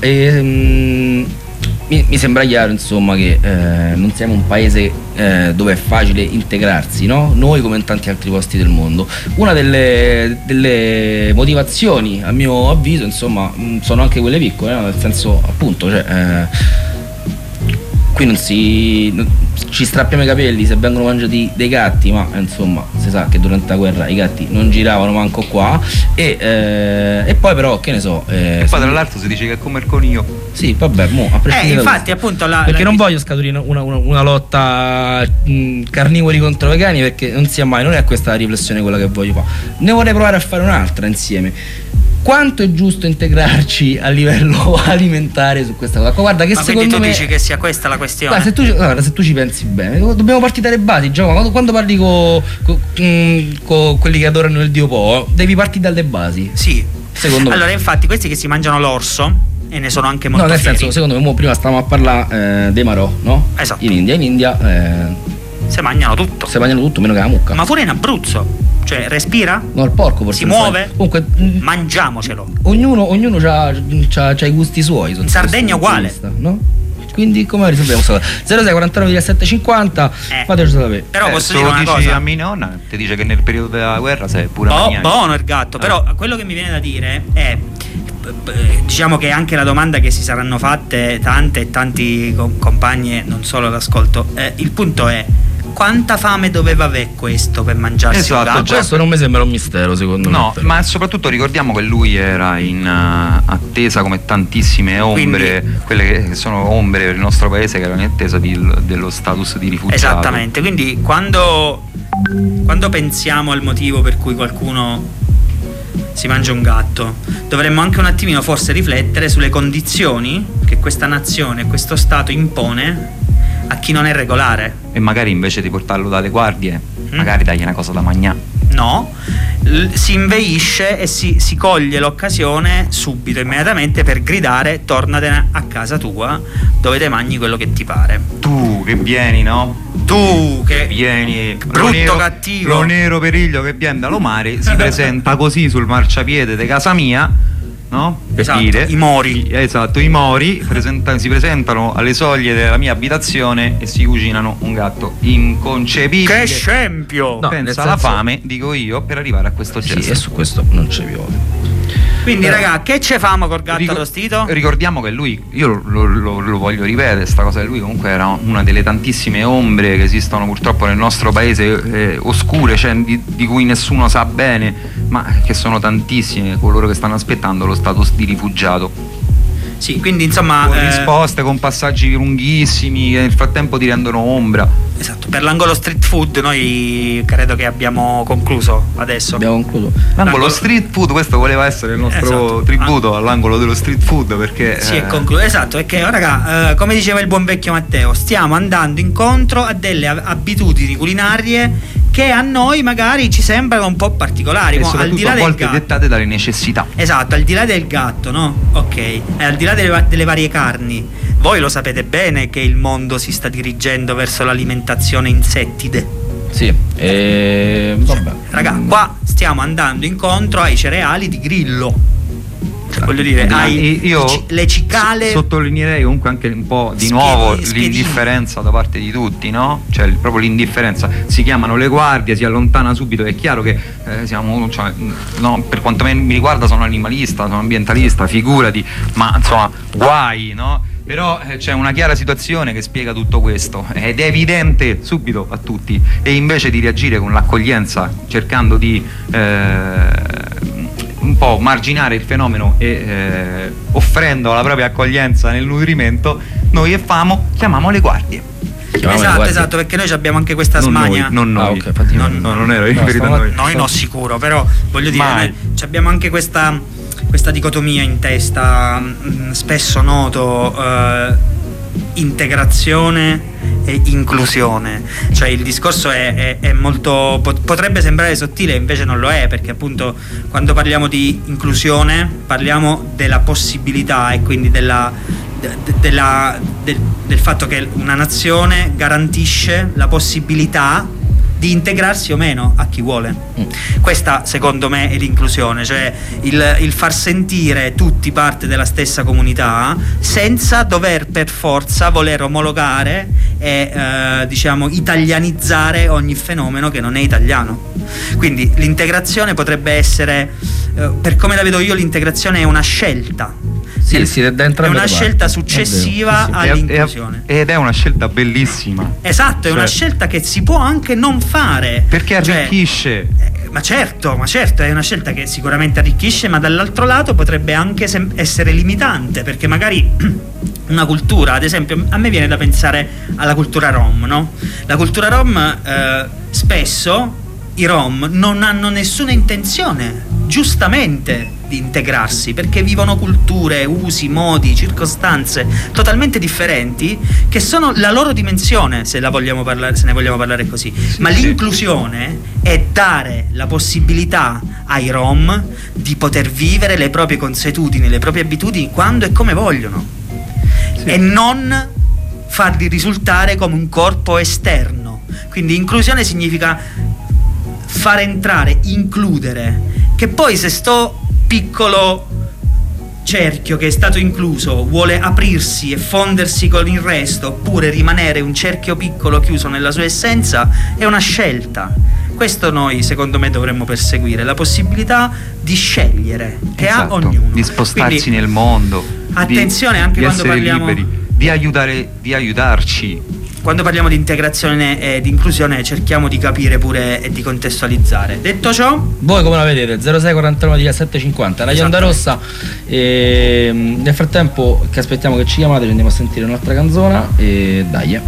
mi sembra chiaro insomma che non siamo un paese dove è facile integrarsi, no? Noi come in tanti altri posti del mondo. Una delle motivazioni, a mio avviso, insomma, sono anche quelle piccole, no? Nel senso, appunto, qui ci strappiamo i capelli se vengono mangiati dei gatti, ma insomma si sa che durante la guerra i gatti non giravano manco qua, e poi però che ne so, poi tra l'altro si dice che è come il coniglio. Sì, vabbè, a prescindere infatti appunto perché non voglio scaturire una lotta carnivori contro vegani, perché non è questa la riflessione quella che voglio fare. Ne vorrei provare a fare un'altra insieme. Quanto è giusto integrarci a livello alimentare su questa cosa? Guarda che secondo me dici che sia questa la questione. Guarda, se tu ci pensi bene, dobbiamo partire dalle basi, Giacomo. Quando parli con quelli che adorano il dio Po, devi partire dalle basi. Sì. Secondo me. Infatti questi che si mangiano l'orso, e ne sono anche molto fieri. fieri. Senso, secondo me prima stavamo a parlare dei marò, no? Esatto. In India si mangiano tutto. Si mangiano tutto meno che la mucca. Ma pure in Abruzzo. Cioè, respira? No, il porco forse si muove? Comunque mangiamocelo. Ognuno c'ha i gusti suoi. In Sardegna uguale, no? Quindi come risolviamo questa cosa? 06 49 17 50, fateci sapere. Però posso dire una cosa. A mia nonna ti dice che nel periodo della guerra sei pure buono il gatto. Però quello che mi viene da dire è, diciamo che anche la domanda che si saranno fatte tante e tanti compagni, non solo all'ascolto, il punto è: quanta fame doveva avere questo per mangiarsi un gatto? Questo non mi sembra un mistero, secondo me. No, ma soprattutto ricordiamo che lui era in attesa, come tantissime ombre, quelle che sono ombre per il nostro paese, che erano in attesa dello status di rifugiato. Esattamente, quindi quando pensiamo al motivo per cui qualcuno si mangia un gatto, dovremmo anche un attimino forse riflettere sulle condizioni che questa nazione, questo Stato impone a chi non è regolare. E magari invece di portarlo dalle guardie, magari dagli una cosa da mangiare. No, si inveisce e si coglie l'occasione subito, immediatamente, per gridare: tornatene a casa tua, dove te mangi quello che ti pare. Tu che vieni, no? Tu che vieni, brutto cattivo. Lo nero periglio che viene dall'Omare si presenta così sul marciapiede di casa mia, no? Per esatto, dire, i mori. Esatto, i mori si presentano alle soglie della mia abitazione e si cucinano un gatto inconcepibile. Che scempio! No, pensa alla fame, dico io, per arrivare a questo gesto. Sì, e su questo non c'è piove. Quindi raga, che ce famo col gatto arrostito? Ricordiamo che lui, io lo voglio ripetere, sta cosa, lui comunque era una delle tantissime ombre che esistono purtroppo nel nostro paese, oscure, cioè di cui nessuno sa bene, ma che sono tantissime, coloro che stanno aspettando lo status di rifugiato. Sì, quindi insomma con risposte, con passaggi lunghissimi che nel frattempo ti rendono ombra. Esatto, per l'angolo street food noi credo che abbiamo concluso adesso. Abbiamo concluso. L'angolo street food, questo voleva essere il nostro tributo all'angolo dello street food, perché sì, è concluso. Esatto, perché raga, come diceva il buon vecchio Matteo, stiamo andando incontro a delle abitudini culinarie che a noi magari ci sembrano un po' particolari, e al soprattutto di là a del volte gatto. dettate dalle necessità. Esatto, al di là del gatto, no? Ok, al di là delle varie carni, voi lo sapete bene che il mondo si sta dirigendo verso l'alimentazione insettide. Sì, vabbè. Raga, qua stiamo andando incontro ai cereali di grillo. Cioè, voglio dire, le cicale. Sottolineerei comunque anche un po' di nuovo l'indifferenza da parte di tutti, no? Cioè proprio l'indifferenza. Si chiamano le guardie, si allontana subito. È chiaro che siamo, cioè, no, per quanto mi riguarda sono animalista, sono ambientalista, figurati, ma insomma guai, no? Però c'è una chiara situazione che spiega tutto questo ed è evidente subito a tutti, e invece di reagire con l'accoglienza, cercando di un po' marginare il fenomeno e offrendo la propria accoglienza nel nutrimento, noi chiamiamo le guardie. Esatto, perché noi abbiamo anche questa smania. Non noi. Non ero riferito a noi. Noi no, sicuro, però voglio dire, noi abbiamo anche questa dicotomia in testa, spesso noto, integrazione e inclusione. Cioè il discorso è molto, potrebbe sembrare sottile, invece non lo è, perché appunto quando parliamo di inclusione parliamo della possibilità e quindi del fatto che una nazione garantisce la possibilità di integrarsi o meno a chi vuole. Questa secondo me è l'inclusione, cioè il far sentire tutti parte della stessa comunità senza dover per forza voler omologare e diciamo italianizzare ogni fenomeno che non è italiano. Quindi l'integrazione potrebbe essere, per come la vedo io, l'integrazione è una scelta. Sì, è una scelta successiva all'inclusione. Ed è una scelta bellissima. Esatto, è una scelta che si può anche non fare. Perché arricchisce. Ma certo, è una scelta che sicuramente arricchisce, ma dall'altro lato potrebbe anche essere limitante, perché magari una cultura, ad esempio, a me viene da pensare alla cultura rom, no? La cultura rom, spesso i rom non hanno nessuna intenzione, giustamente, di integrarsi, perché vivono culture, usi, modi, circostanze totalmente differenti che sono la loro dimensione, se ne vogliamo parlare così. Ma l'inclusione è dare la possibilità ai rom di poter vivere le proprie consuetudini, le proprie abitudini quando e come vogliono, e non farli risultare come un corpo esterno. Quindi inclusione significa far entrare, includere, che poi se sto piccolo cerchio che è stato incluso vuole aprirsi e fondersi con il resto, oppure rimanere un cerchio piccolo chiuso nella sua essenza, è una scelta. Questo noi secondo me dovremmo perseguire, la possibilità di scegliere che ha ognuno, di spostarsi quindi, nel mondo, attenzione anche di quando parliamo liberi, di aiutarci. Quando parliamo di integrazione e di inclusione cerchiamo di capire pure e di contestualizzare. Detto ciò, voi come la vedete? 06 49 17 50 Radio Onda Rossa. Nel frattempo che aspettiamo che ci chiamate, ci andiamo a sentire un'altra canzone e dai.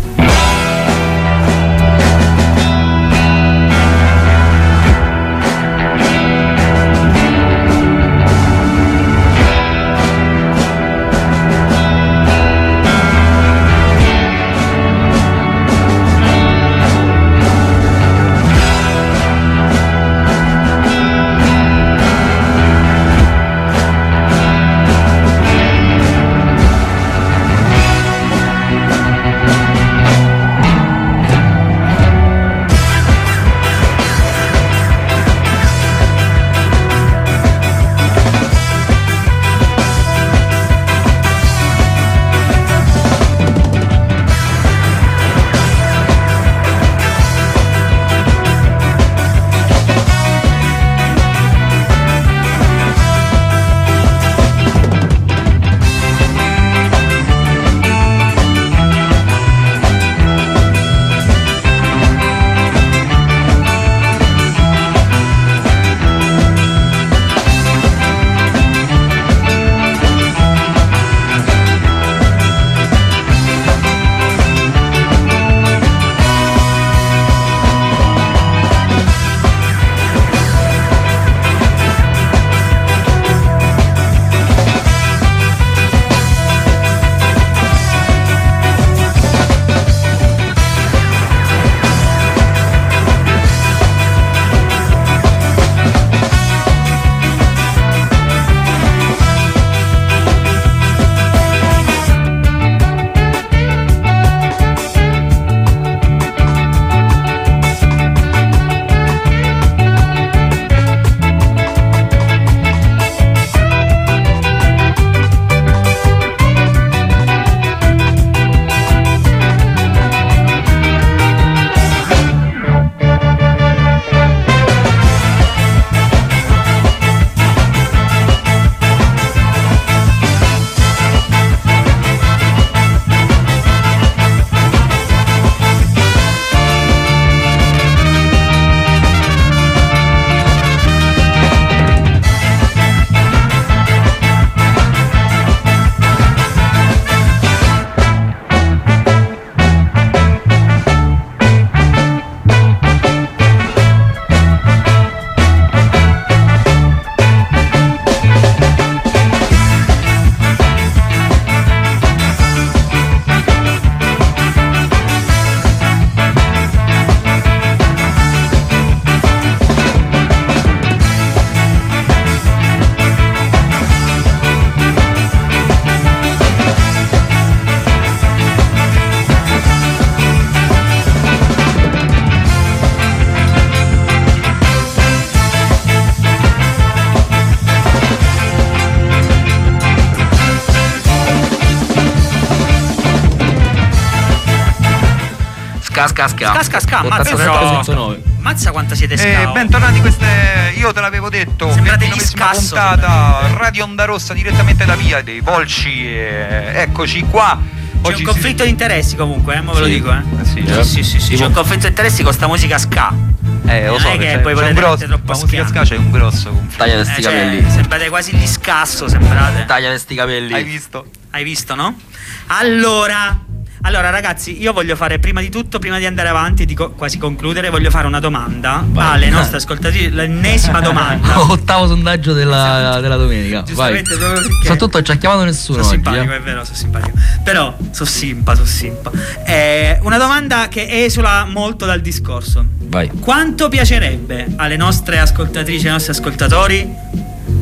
Mazza però. Mazza quanto siete scao. Bentornati, io te l'avevo detto, sembrate 29esima puntata Radio Onda Rossa direttamente da Via dei Volci, eccoci qua. C'è un conflitto di interessi comunque, ma ve lo dico, Sì, c'è un conflitto di interessi con sta musica ska. Lo so, che poi c'è un grosso, la musica ska c'è un grosso conflitto. Taglia sti capelli. Sembrate quasi gli scasso, sembrate. Taglia sti capelli. Hai visto, no? Allora ragazzi, io voglio fare prima di tutto, prima di andare avanti, di quasi concludere, voglio fare una domanda alle nostre ascoltatrici, l'ennesima domanda. Ottavo sondaggio della domenica. Vai. Soprattutto ci ha chiamato nessuno. Sono oggi, simpatico, è vero, sono simpatico. Però sono simpa. Una domanda che esula molto dal discorso. Vai. Quanto piacerebbe alle nostre ascoltatrici e ai nostri ascoltatori?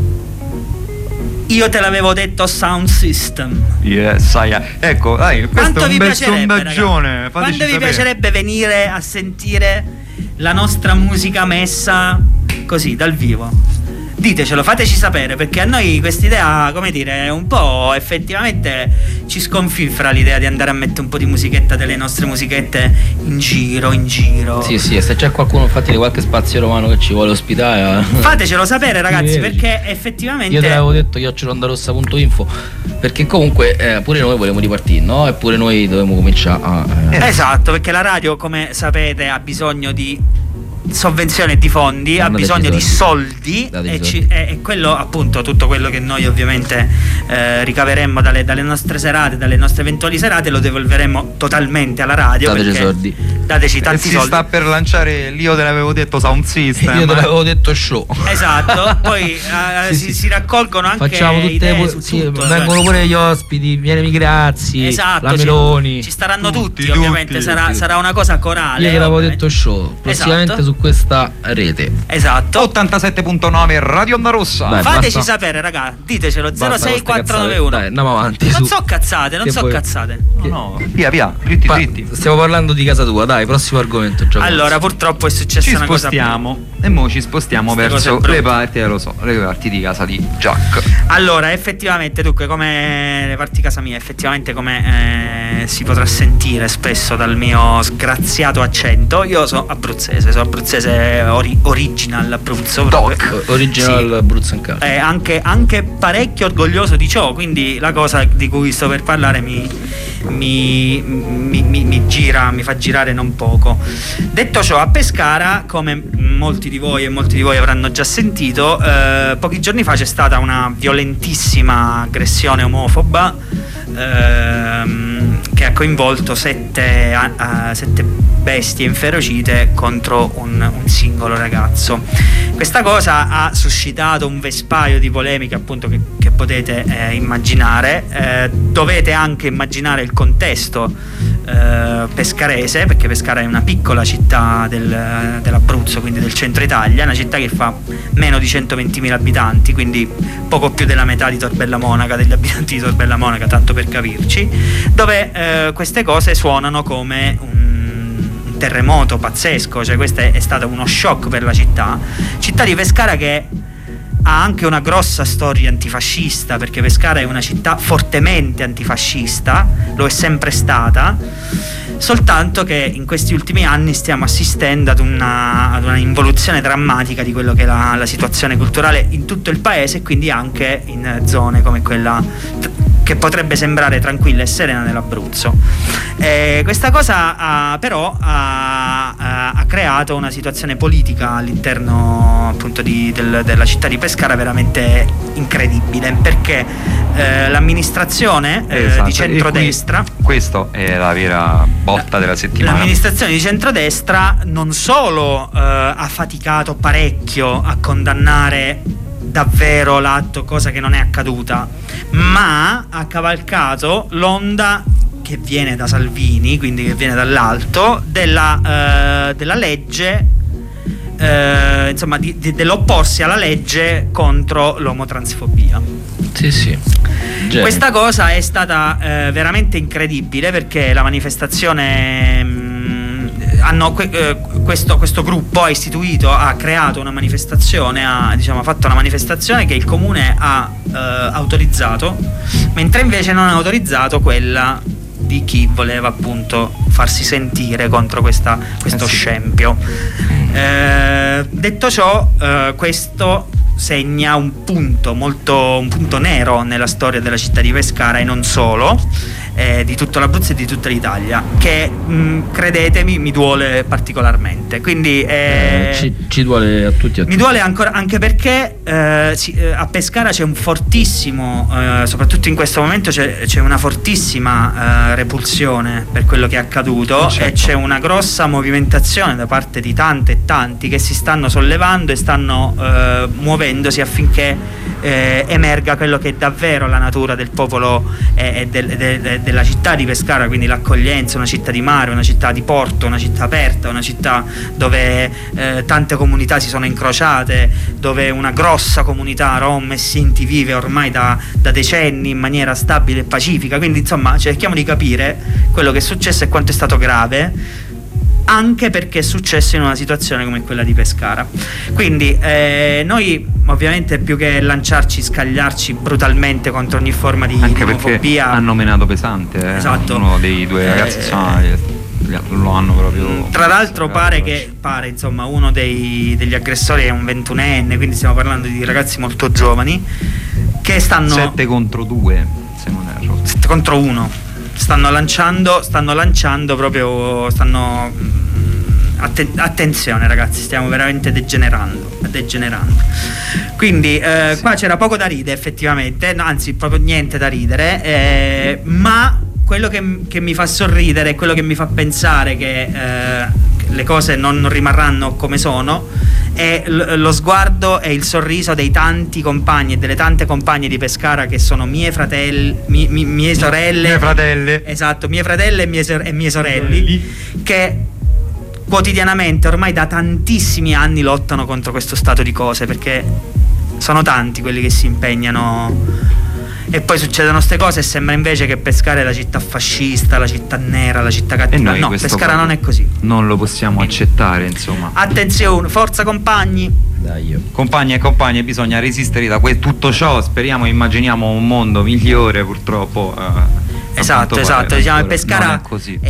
Io te l'avevo detto sound system. Yes, ecco, dai, questo è un bel sondaggione. Quanto vi piacerebbe venire a sentire la nostra musica messa così, dal vivo? Ditecelo, fateci sapere, perché a noi quest'idea, come dire, un po' effettivamente ci sconfifra l'idea di andare a mettere un po' di musichetta delle nostre musichette in giro. Sì, e se c'è qualcuno infatti di qualche spazio romano che ci vuole ospitare, fatecelo sapere ragazzi, perché effettivamente io te l'avevo detto, @ondarossa.info, perché comunque pure noi vogliamo ripartire, no? E pure noi dobbiamo cominciare a esatto, perché la radio, come sapete, ha bisogno di sovvenzione di fondi, ha bisogno di soldi e quello, appunto, tutto quello che noi ovviamente ricaveremmo dalle nostre serate, dalle nostre eventuali serate, lo devolveremo totalmente alla radio. Dateci tanti soldi. Si sta per lanciare, io te l'avevo detto, sound system. Io te l'avevo detto show. Esatto. Poi si raccolgono anche facciamo tutte idee su tutto, vengono pure gli ospiti, viene Migrazzi, esatto, la Meloni, ci staranno tutti ovviamente. Sarà una cosa corale. Io te l'avevo detto show. Prossimamente su questa rete. Esatto. 87.9 Radio Onda Rossa. Dai, fateci basta. sapere, raga, ditecelo. Basta 06491. Dai, andiamo avanti. Non so cazzate. No, via, dritti. Stiamo parlando di casa tua, dai, prossimo argomento. Allora, purtroppo è successa una cosa. E mo ci spostiamo verso le parti di casa di Jack. Allora, effettivamente, dunque, come le parti di casa mia, effettivamente, come si potrà sentire spesso dal mio sgraziato accento, io sono abruzzese original Abruzzo. Original Abruzzo in casa. Anche parecchio orgoglioso di ciò, quindi la cosa di cui sto per parlare mi fa girare non poco. Detto ciò, a Pescara, come molti di voi avranno già sentito, pochi giorni fa c'è stata una violentissima aggressione omofoba che ha coinvolto sette bestie inferocite contro un singolo ragazzo. Questa cosa ha suscitato un vespaio di polemiche, appunto, che potete immaginare. Dovete anche immaginare il contesto pescarese, perché Pescara è una piccola città dell'Abruzzo, quindi del centro Italia, una città che fa meno di 120.000 abitanti, quindi poco più della metà di Torbella Monaca, degli abitanti di Torbella Monaca, tanto per capirci, dove queste cose suonano come un terremoto pazzesco. Cioè, questo è stato uno shock per la città di Pescara, che ha anche una grossa storia antifascista, perché Pescara è una città fortemente antifascista, lo è sempre stata, soltanto che in questi ultimi anni stiamo assistendo ad una involuzione drammatica di quello che è la situazione culturale in tutto il paese, e quindi anche in zone come quella che potrebbe sembrare tranquilla e serena nell'Abruzzo. Questa cosa però ha creato una situazione politica all'interno, appunto, della città di Pescara veramente incredibile, perché l'amministrazione di centrodestra, questo è la vera botta della settimana, l'amministrazione di centrodestra non solo ha faticato parecchio a condannare davvero l'atto, cosa che non è accaduta, ma ha cavalcato l'onda che viene da Salvini, quindi che viene dall'alto, della legge, insomma dell'opporsi alla legge contro l'omotransfobia. Sì. Genio. Questa cosa è stata veramente incredibile, perché la manifestazione questo gruppo ha creato una manifestazione, ha fatto una manifestazione che il comune ha autorizzato, mentre invece non ha autorizzato quella di chi voleva appunto farsi sentire contro questo scempio. Detto ciò, questo segna un punto nero nella storia della città di Pescara, e non solo, di tutto l'Abruzzo e di tutta l'Italia, che credetemi mi duole particolarmente. Quindi ci duole a tutti. Mi duole ancora, anche perché a Pescara c'è un fortissimo, soprattutto in questo momento c'è una fortissima repulsione per quello che è accaduto, e c'è una grossa movimentazione da parte di tante e tanti che si stanno sollevando e stanno muovendosi affinché emerga quello che è davvero la natura del popolo e della città di Pescara, quindi l'accoglienza, una città di mare, una città di porto, una città aperta, una città dove tante comunità si sono incrociate, dove una grossa comunità rom e sinti vive ormai da decenni in maniera stabile e pacifica. Quindi insomma cerchiamo di capire quello che è successo e quanto è stato grave, anche perché è successo in una situazione come quella di Pescara. Quindi noi ovviamente, più che scagliarci brutalmente contro ogni forma di anche omofobia, perché hanno menato pesante, esatto, uno dei due ragazzi lo hanno proprio. Tra l'altro pare insomma uno degli aggressori è un 21enne, quindi stiamo parlando di ragazzi molto giovani che stanno 7 contro 2, se non erro, 7 contro 1 stanno lanciando proprio, attenzione ragazzi, stiamo veramente degenerando. Quindi qua c'era poco da ridere effettivamente, no, anzi proprio niente da ridere, ma quello che mi fa sorridere, quello che mi fa pensare che le cose non rimarranno come sono, è lo sguardo e il sorriso dei tanti compagni e delle tante compagne di Pescara che sono mie sorelle, mie fratelle e mie sorelle, che quotidianamente ormai da tantissimi anni lottano contro questo stato di cose, perché sono tanti quelli che si impegnano. E poi succedono queste cose e sembra invece che Pescara è la città fascista, la città nera, la città cattiva. No, Pescara non è così. Non lo possiamo accettare, insomma. Attenzione, forza compagni. Dai. Compagni e compagne, bisogna resistere da tutto ciò. Speriamo, immaginiamo un mondo migliore, purtroppo. Esatto, diciamo che Pescara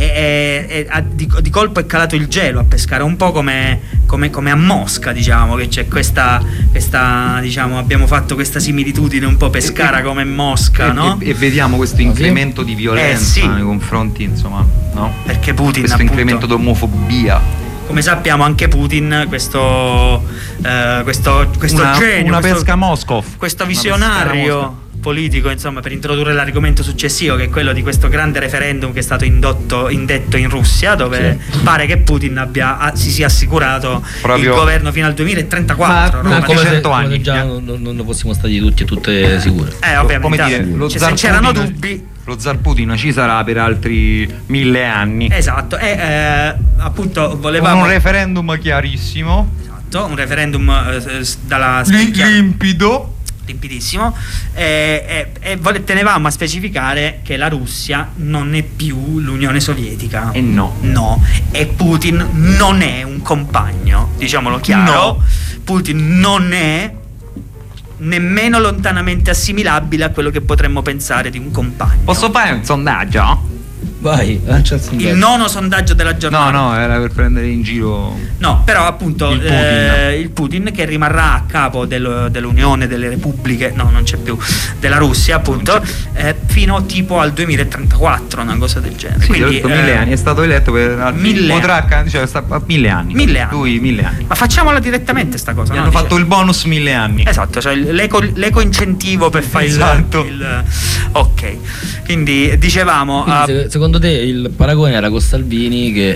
di colpo è calato il gelo a Pescara, un po' come a Mosca, diciamo, che c'è questa diciamo, abbiamo fatto questa similitudine un po' Pescara come Mosca, no? E vediamo questo incremento di violenza nei confronti, insomma, no? Perché Putin, questo appunto, incremento di omofobia. Come sappiamo anche Putin, questo genio, una pesca Moscov, questo visionario politico, insomma, per introdurre l'argomento successivo, che è quello di questo grande referendum che è stato indetto in Russia, dove pare che Putin si sia assicurato proprio il governo fino al 2034. Ma come 100 anni già non fossimo stati tutti e tutte sicuri. Ovviamente, come dire, se c'erano dubbi, lo zar Putin ci sarà per altri 1000 anni. Esatto, appunto volevamo un referendum chiarissimo. Esatto, un referendum dalla limpidissimo, e tenevamo a specificare che la Russia non è più l'Unione Sovietica. E no, e Putin non è un compagno, diciamolo chiaro. No. Putin non è nemmeno lontanamente assimilabile a quello che potremmo pensare di un compagno. Posso fare un sondaggio? Vai, lancia il sondaggio. Il nono sondaggio della giornata. No, era per prendere in giro. No, però appunto il Putin che rimarrà a capo dell'Unione delle Repubbliche, no, non c'è più, della Russia, appunto, fino tipo al 2034, una cosa del genere. Sì, quindi 1000 anni, è stato eletto per 1000 anni. 1000 anni. Lui 1000 anni. Ma facciamola direttamente sta cosa. Hanno fatto il bonus 1000 anni. Esatto, cioè l'eco incentivo per fare il ok. Quindi dicevamo, quindi, secondo te il paragone era con Salvini che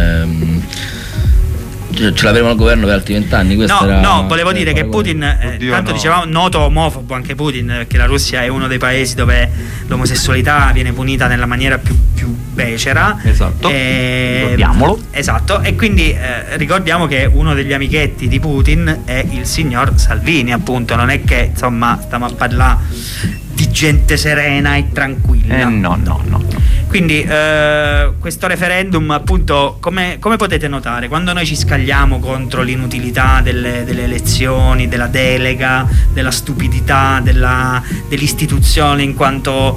ce l'avremo al governo per altri 20 anni? No, volevo dire che Putin, tanto dicevamo, noto omofobo anche Putin, perché la Russia è uno dei paesi dove l'omosessualità viene punita nella maniera più becera. Esatto, ricordiamolo. Esatto, e quindi ricordiamo che uno degli amichetti di Putin è il signor Salvini, appunto. Non è che, insomma, stiamo a parlare di gente serena e tranquilla. No. Quindi questo referendum, appunto, come potete notare, quando noi ci scagliamo contro l'inutilità delle elezioni, della delega, della stupidità dell'istituzione in quanto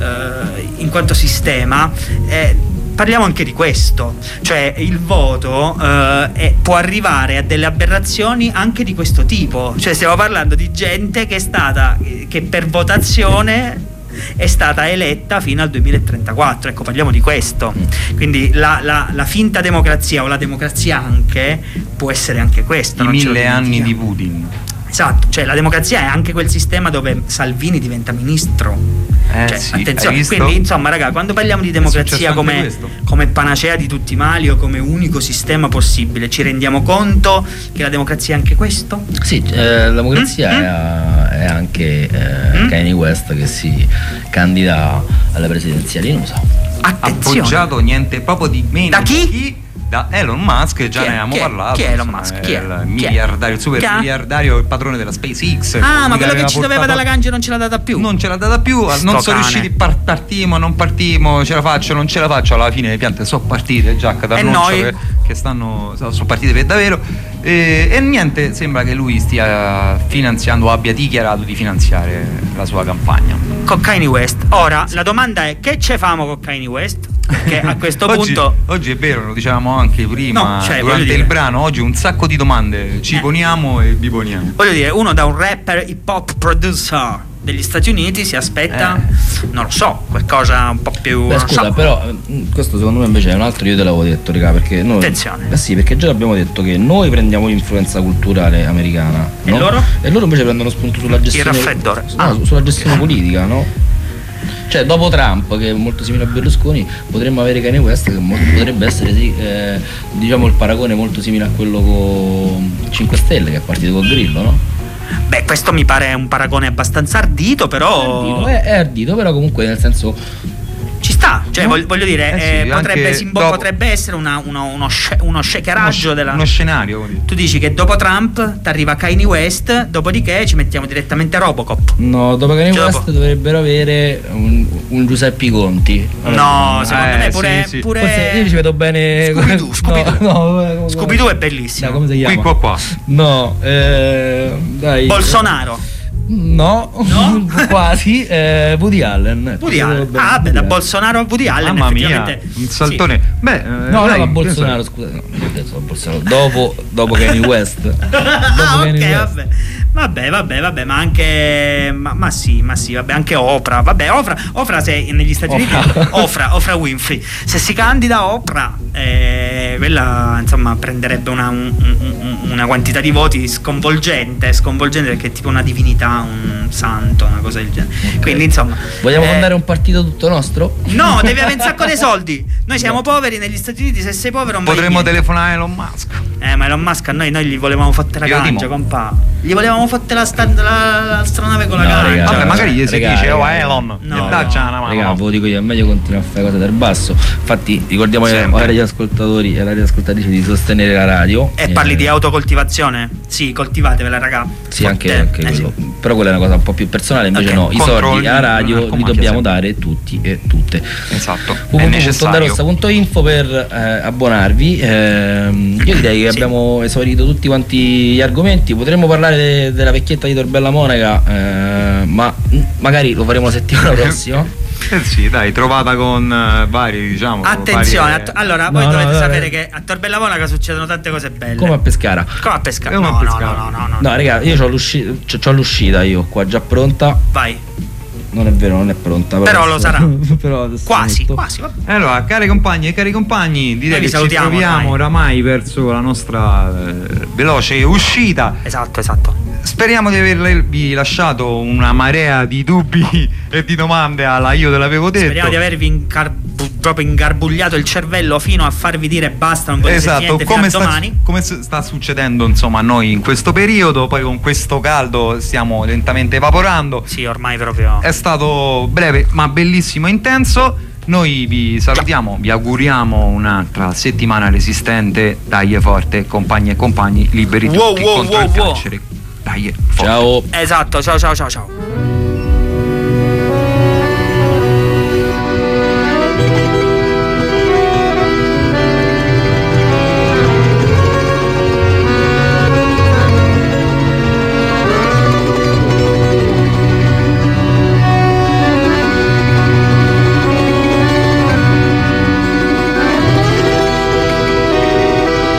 sistema, parliamo anche di questo, cioè il voto può arrivare a delle aberrazioni anche di questo tipo, cioè stiamo parlando di gente che per votazione è stata eletta fino al 2034, ecco, parliamo di questo. Quindi la finta democrazia, o la democrazia anche, può essere anche questo. I 1000 anni di Putin. Esatto, cioè la democrazia è anche quel sistema dove Salvini diventa ministro. Cioè, sì, attenzione, quindi insomma, raga, quando parliamo di democrazia come panacea di tutti i mali o come unico sistema possibile, ci rendiamo conto che la democrazia è anche questo? Sì, la democrazia è anche Kanye West che si candida alle presidenziali in USA. Attenzione. Appoggiato niente proprio di meno. Da chi? Da Elon Musk, già ne avevamo parlato. Chi è Elon Musk? Chi è? Il miliardario, il super miliardario, il padrone della SpaceX. Ah, ma quello che ci doveva dalla Gange non ce l'ha data più. Non ce l'ha data più, non sono riusciti, partimmo, non partimmo, ce la faccio, non ce la faccio. Alla fine le piante sono partite, già d'annuncio che sono partite per davvero. E niente, sembra che lui stia finanziando, abbia dichiarato di finanziare la sua campagna con Kanye West. Ora la domanda è: che ce famo con Kanye West? Che a questo punto oggi è vero, lo dicevamo anche prima, durante il brano, oggi un sacco di domande ci poniamo e vi poniamo. Voglio dire, uno da un rapper hip hop producer degli Stati Uniti si aspetta, non lo so, qualcosa un po' più. Beh, scusa, però questo secondo me invece è un altro, io te l'avevo detto, raga, perché noi. Attenzione. Sì, perché già abbiamo detto che noi prendiamo l'influenza culturale americana. E no? loro? E loro invece prendono spunto sulla gestione. Il raffreddore. Sulla gestione politica, no? Cioè, dopo Trump, che è molto simile a Berlusconi, potremmo avere Kanye West, che potrebbe essere diciamo il paragone molto simile a quello con 5 Stelle, che è partito col Grillo, no? Beh, questo mi pare un paragone abbastanza ardito, però. È ardito, però comunque nel senso. Ci sta, cioè voglio dire, potrebbe essere uno shakeraggio uno scenario. Tu dici che dopo Trump ti arriva Kanye West, dopodiché ci mettiamo direttamente Robocop. No, dopo Kanye West dovrebbero avere un Giuseppe Conti. No, secondo me pure. Forse io ci vedo bene. Scooby-Doo. Scooby-Doo è bellissimo. Come si chiama? Qua. No, dai. Bolsonaro. No? Quasi. Woody Allen. Beh, da Bolsonaro a Woody Allen. Mamma mia, un saltone. Sì. Beh, no, Bolsonaro, scusa. No, Bolsonaro. Dopo Kanye West. West. Vabbè, ma anche. Ma sì, vabbè, anche Oprah. Vabbè, Oprah se negli Stati Uniti. Oprah Winfrey. Se si candida Oprah, quella insomma prenderebbe una quantità di voti sconvolgente, perché è tipo una divinità, un santo, una cosa del genere. Okay. Quindi insomma. Vogliamo fondare un partito tutto nostro? No, devi avere un sacco di soldi. Noi siamo poveri negli Stati Uniti, se sei povero non potremmo telefonare a Elon Musk. Ma Elon Musk a noi gli volevamo fottere la cancia, compà. Gli volevamo fottere l'astronave con la cancia. Vabbè, magari gli si dice Elon, dacci una mano. Raga, ve lo dico io, è meglio continuare a fare cose dal basso. Infatti ricordiamo agli ascoltatori e alle ascoltatrici di sostenere la radio. E parli di autocoltivazione? Sì, coltivatevela, raga. Sì, anche quello. Sì. Però quella è una cosa un po' più personale, invece no, i soldi alla radio li dobbiamo dare tutti e tutte. Esatto. www.ondarossa.info per abbonarvi. Io direi che abbiamo esaurito tutti quanti gli argomenti. Potremmo parlare della vecchietta di Torbella Monaca, ma magari lo faremo la settimana prossima. Sì, dai, trovata con vari, diciamo. Attenzione, allora voi dovete sapere che a Torbella Monaca succedono tante cose belle. Come a Pescara. No, raga, io c'ho l'uscita io qua già pronta. Vai. Non è vero, non è pronta. Però lo sarà. Però quasi. Allora, cari compagni e cari compagni, direi che ci troviamo oramai verso la nostra veloce uscita. Esatto. Speriamo di avervi lasciato una marea di dubbi e di domande alla io te l'avevo detto. Speriamo di avervi proprio ingarbugliato il cervello fino a farvi dire basta, non voglio sentire niente fino a domani. Come sta succedendo insomma a noi in questo periodo, poi con questo caldo stiamo lentamente evaporando. Sì, ormai proprio. È stato breve ma bellissimo e intenso. Noi vi salutiamo, vi auguriamo un'altra settimana resistente. Dai forte, compagni e compagni, liberi tutti contro il carcere. Dai, forte. Ciao. Esatto, ciao.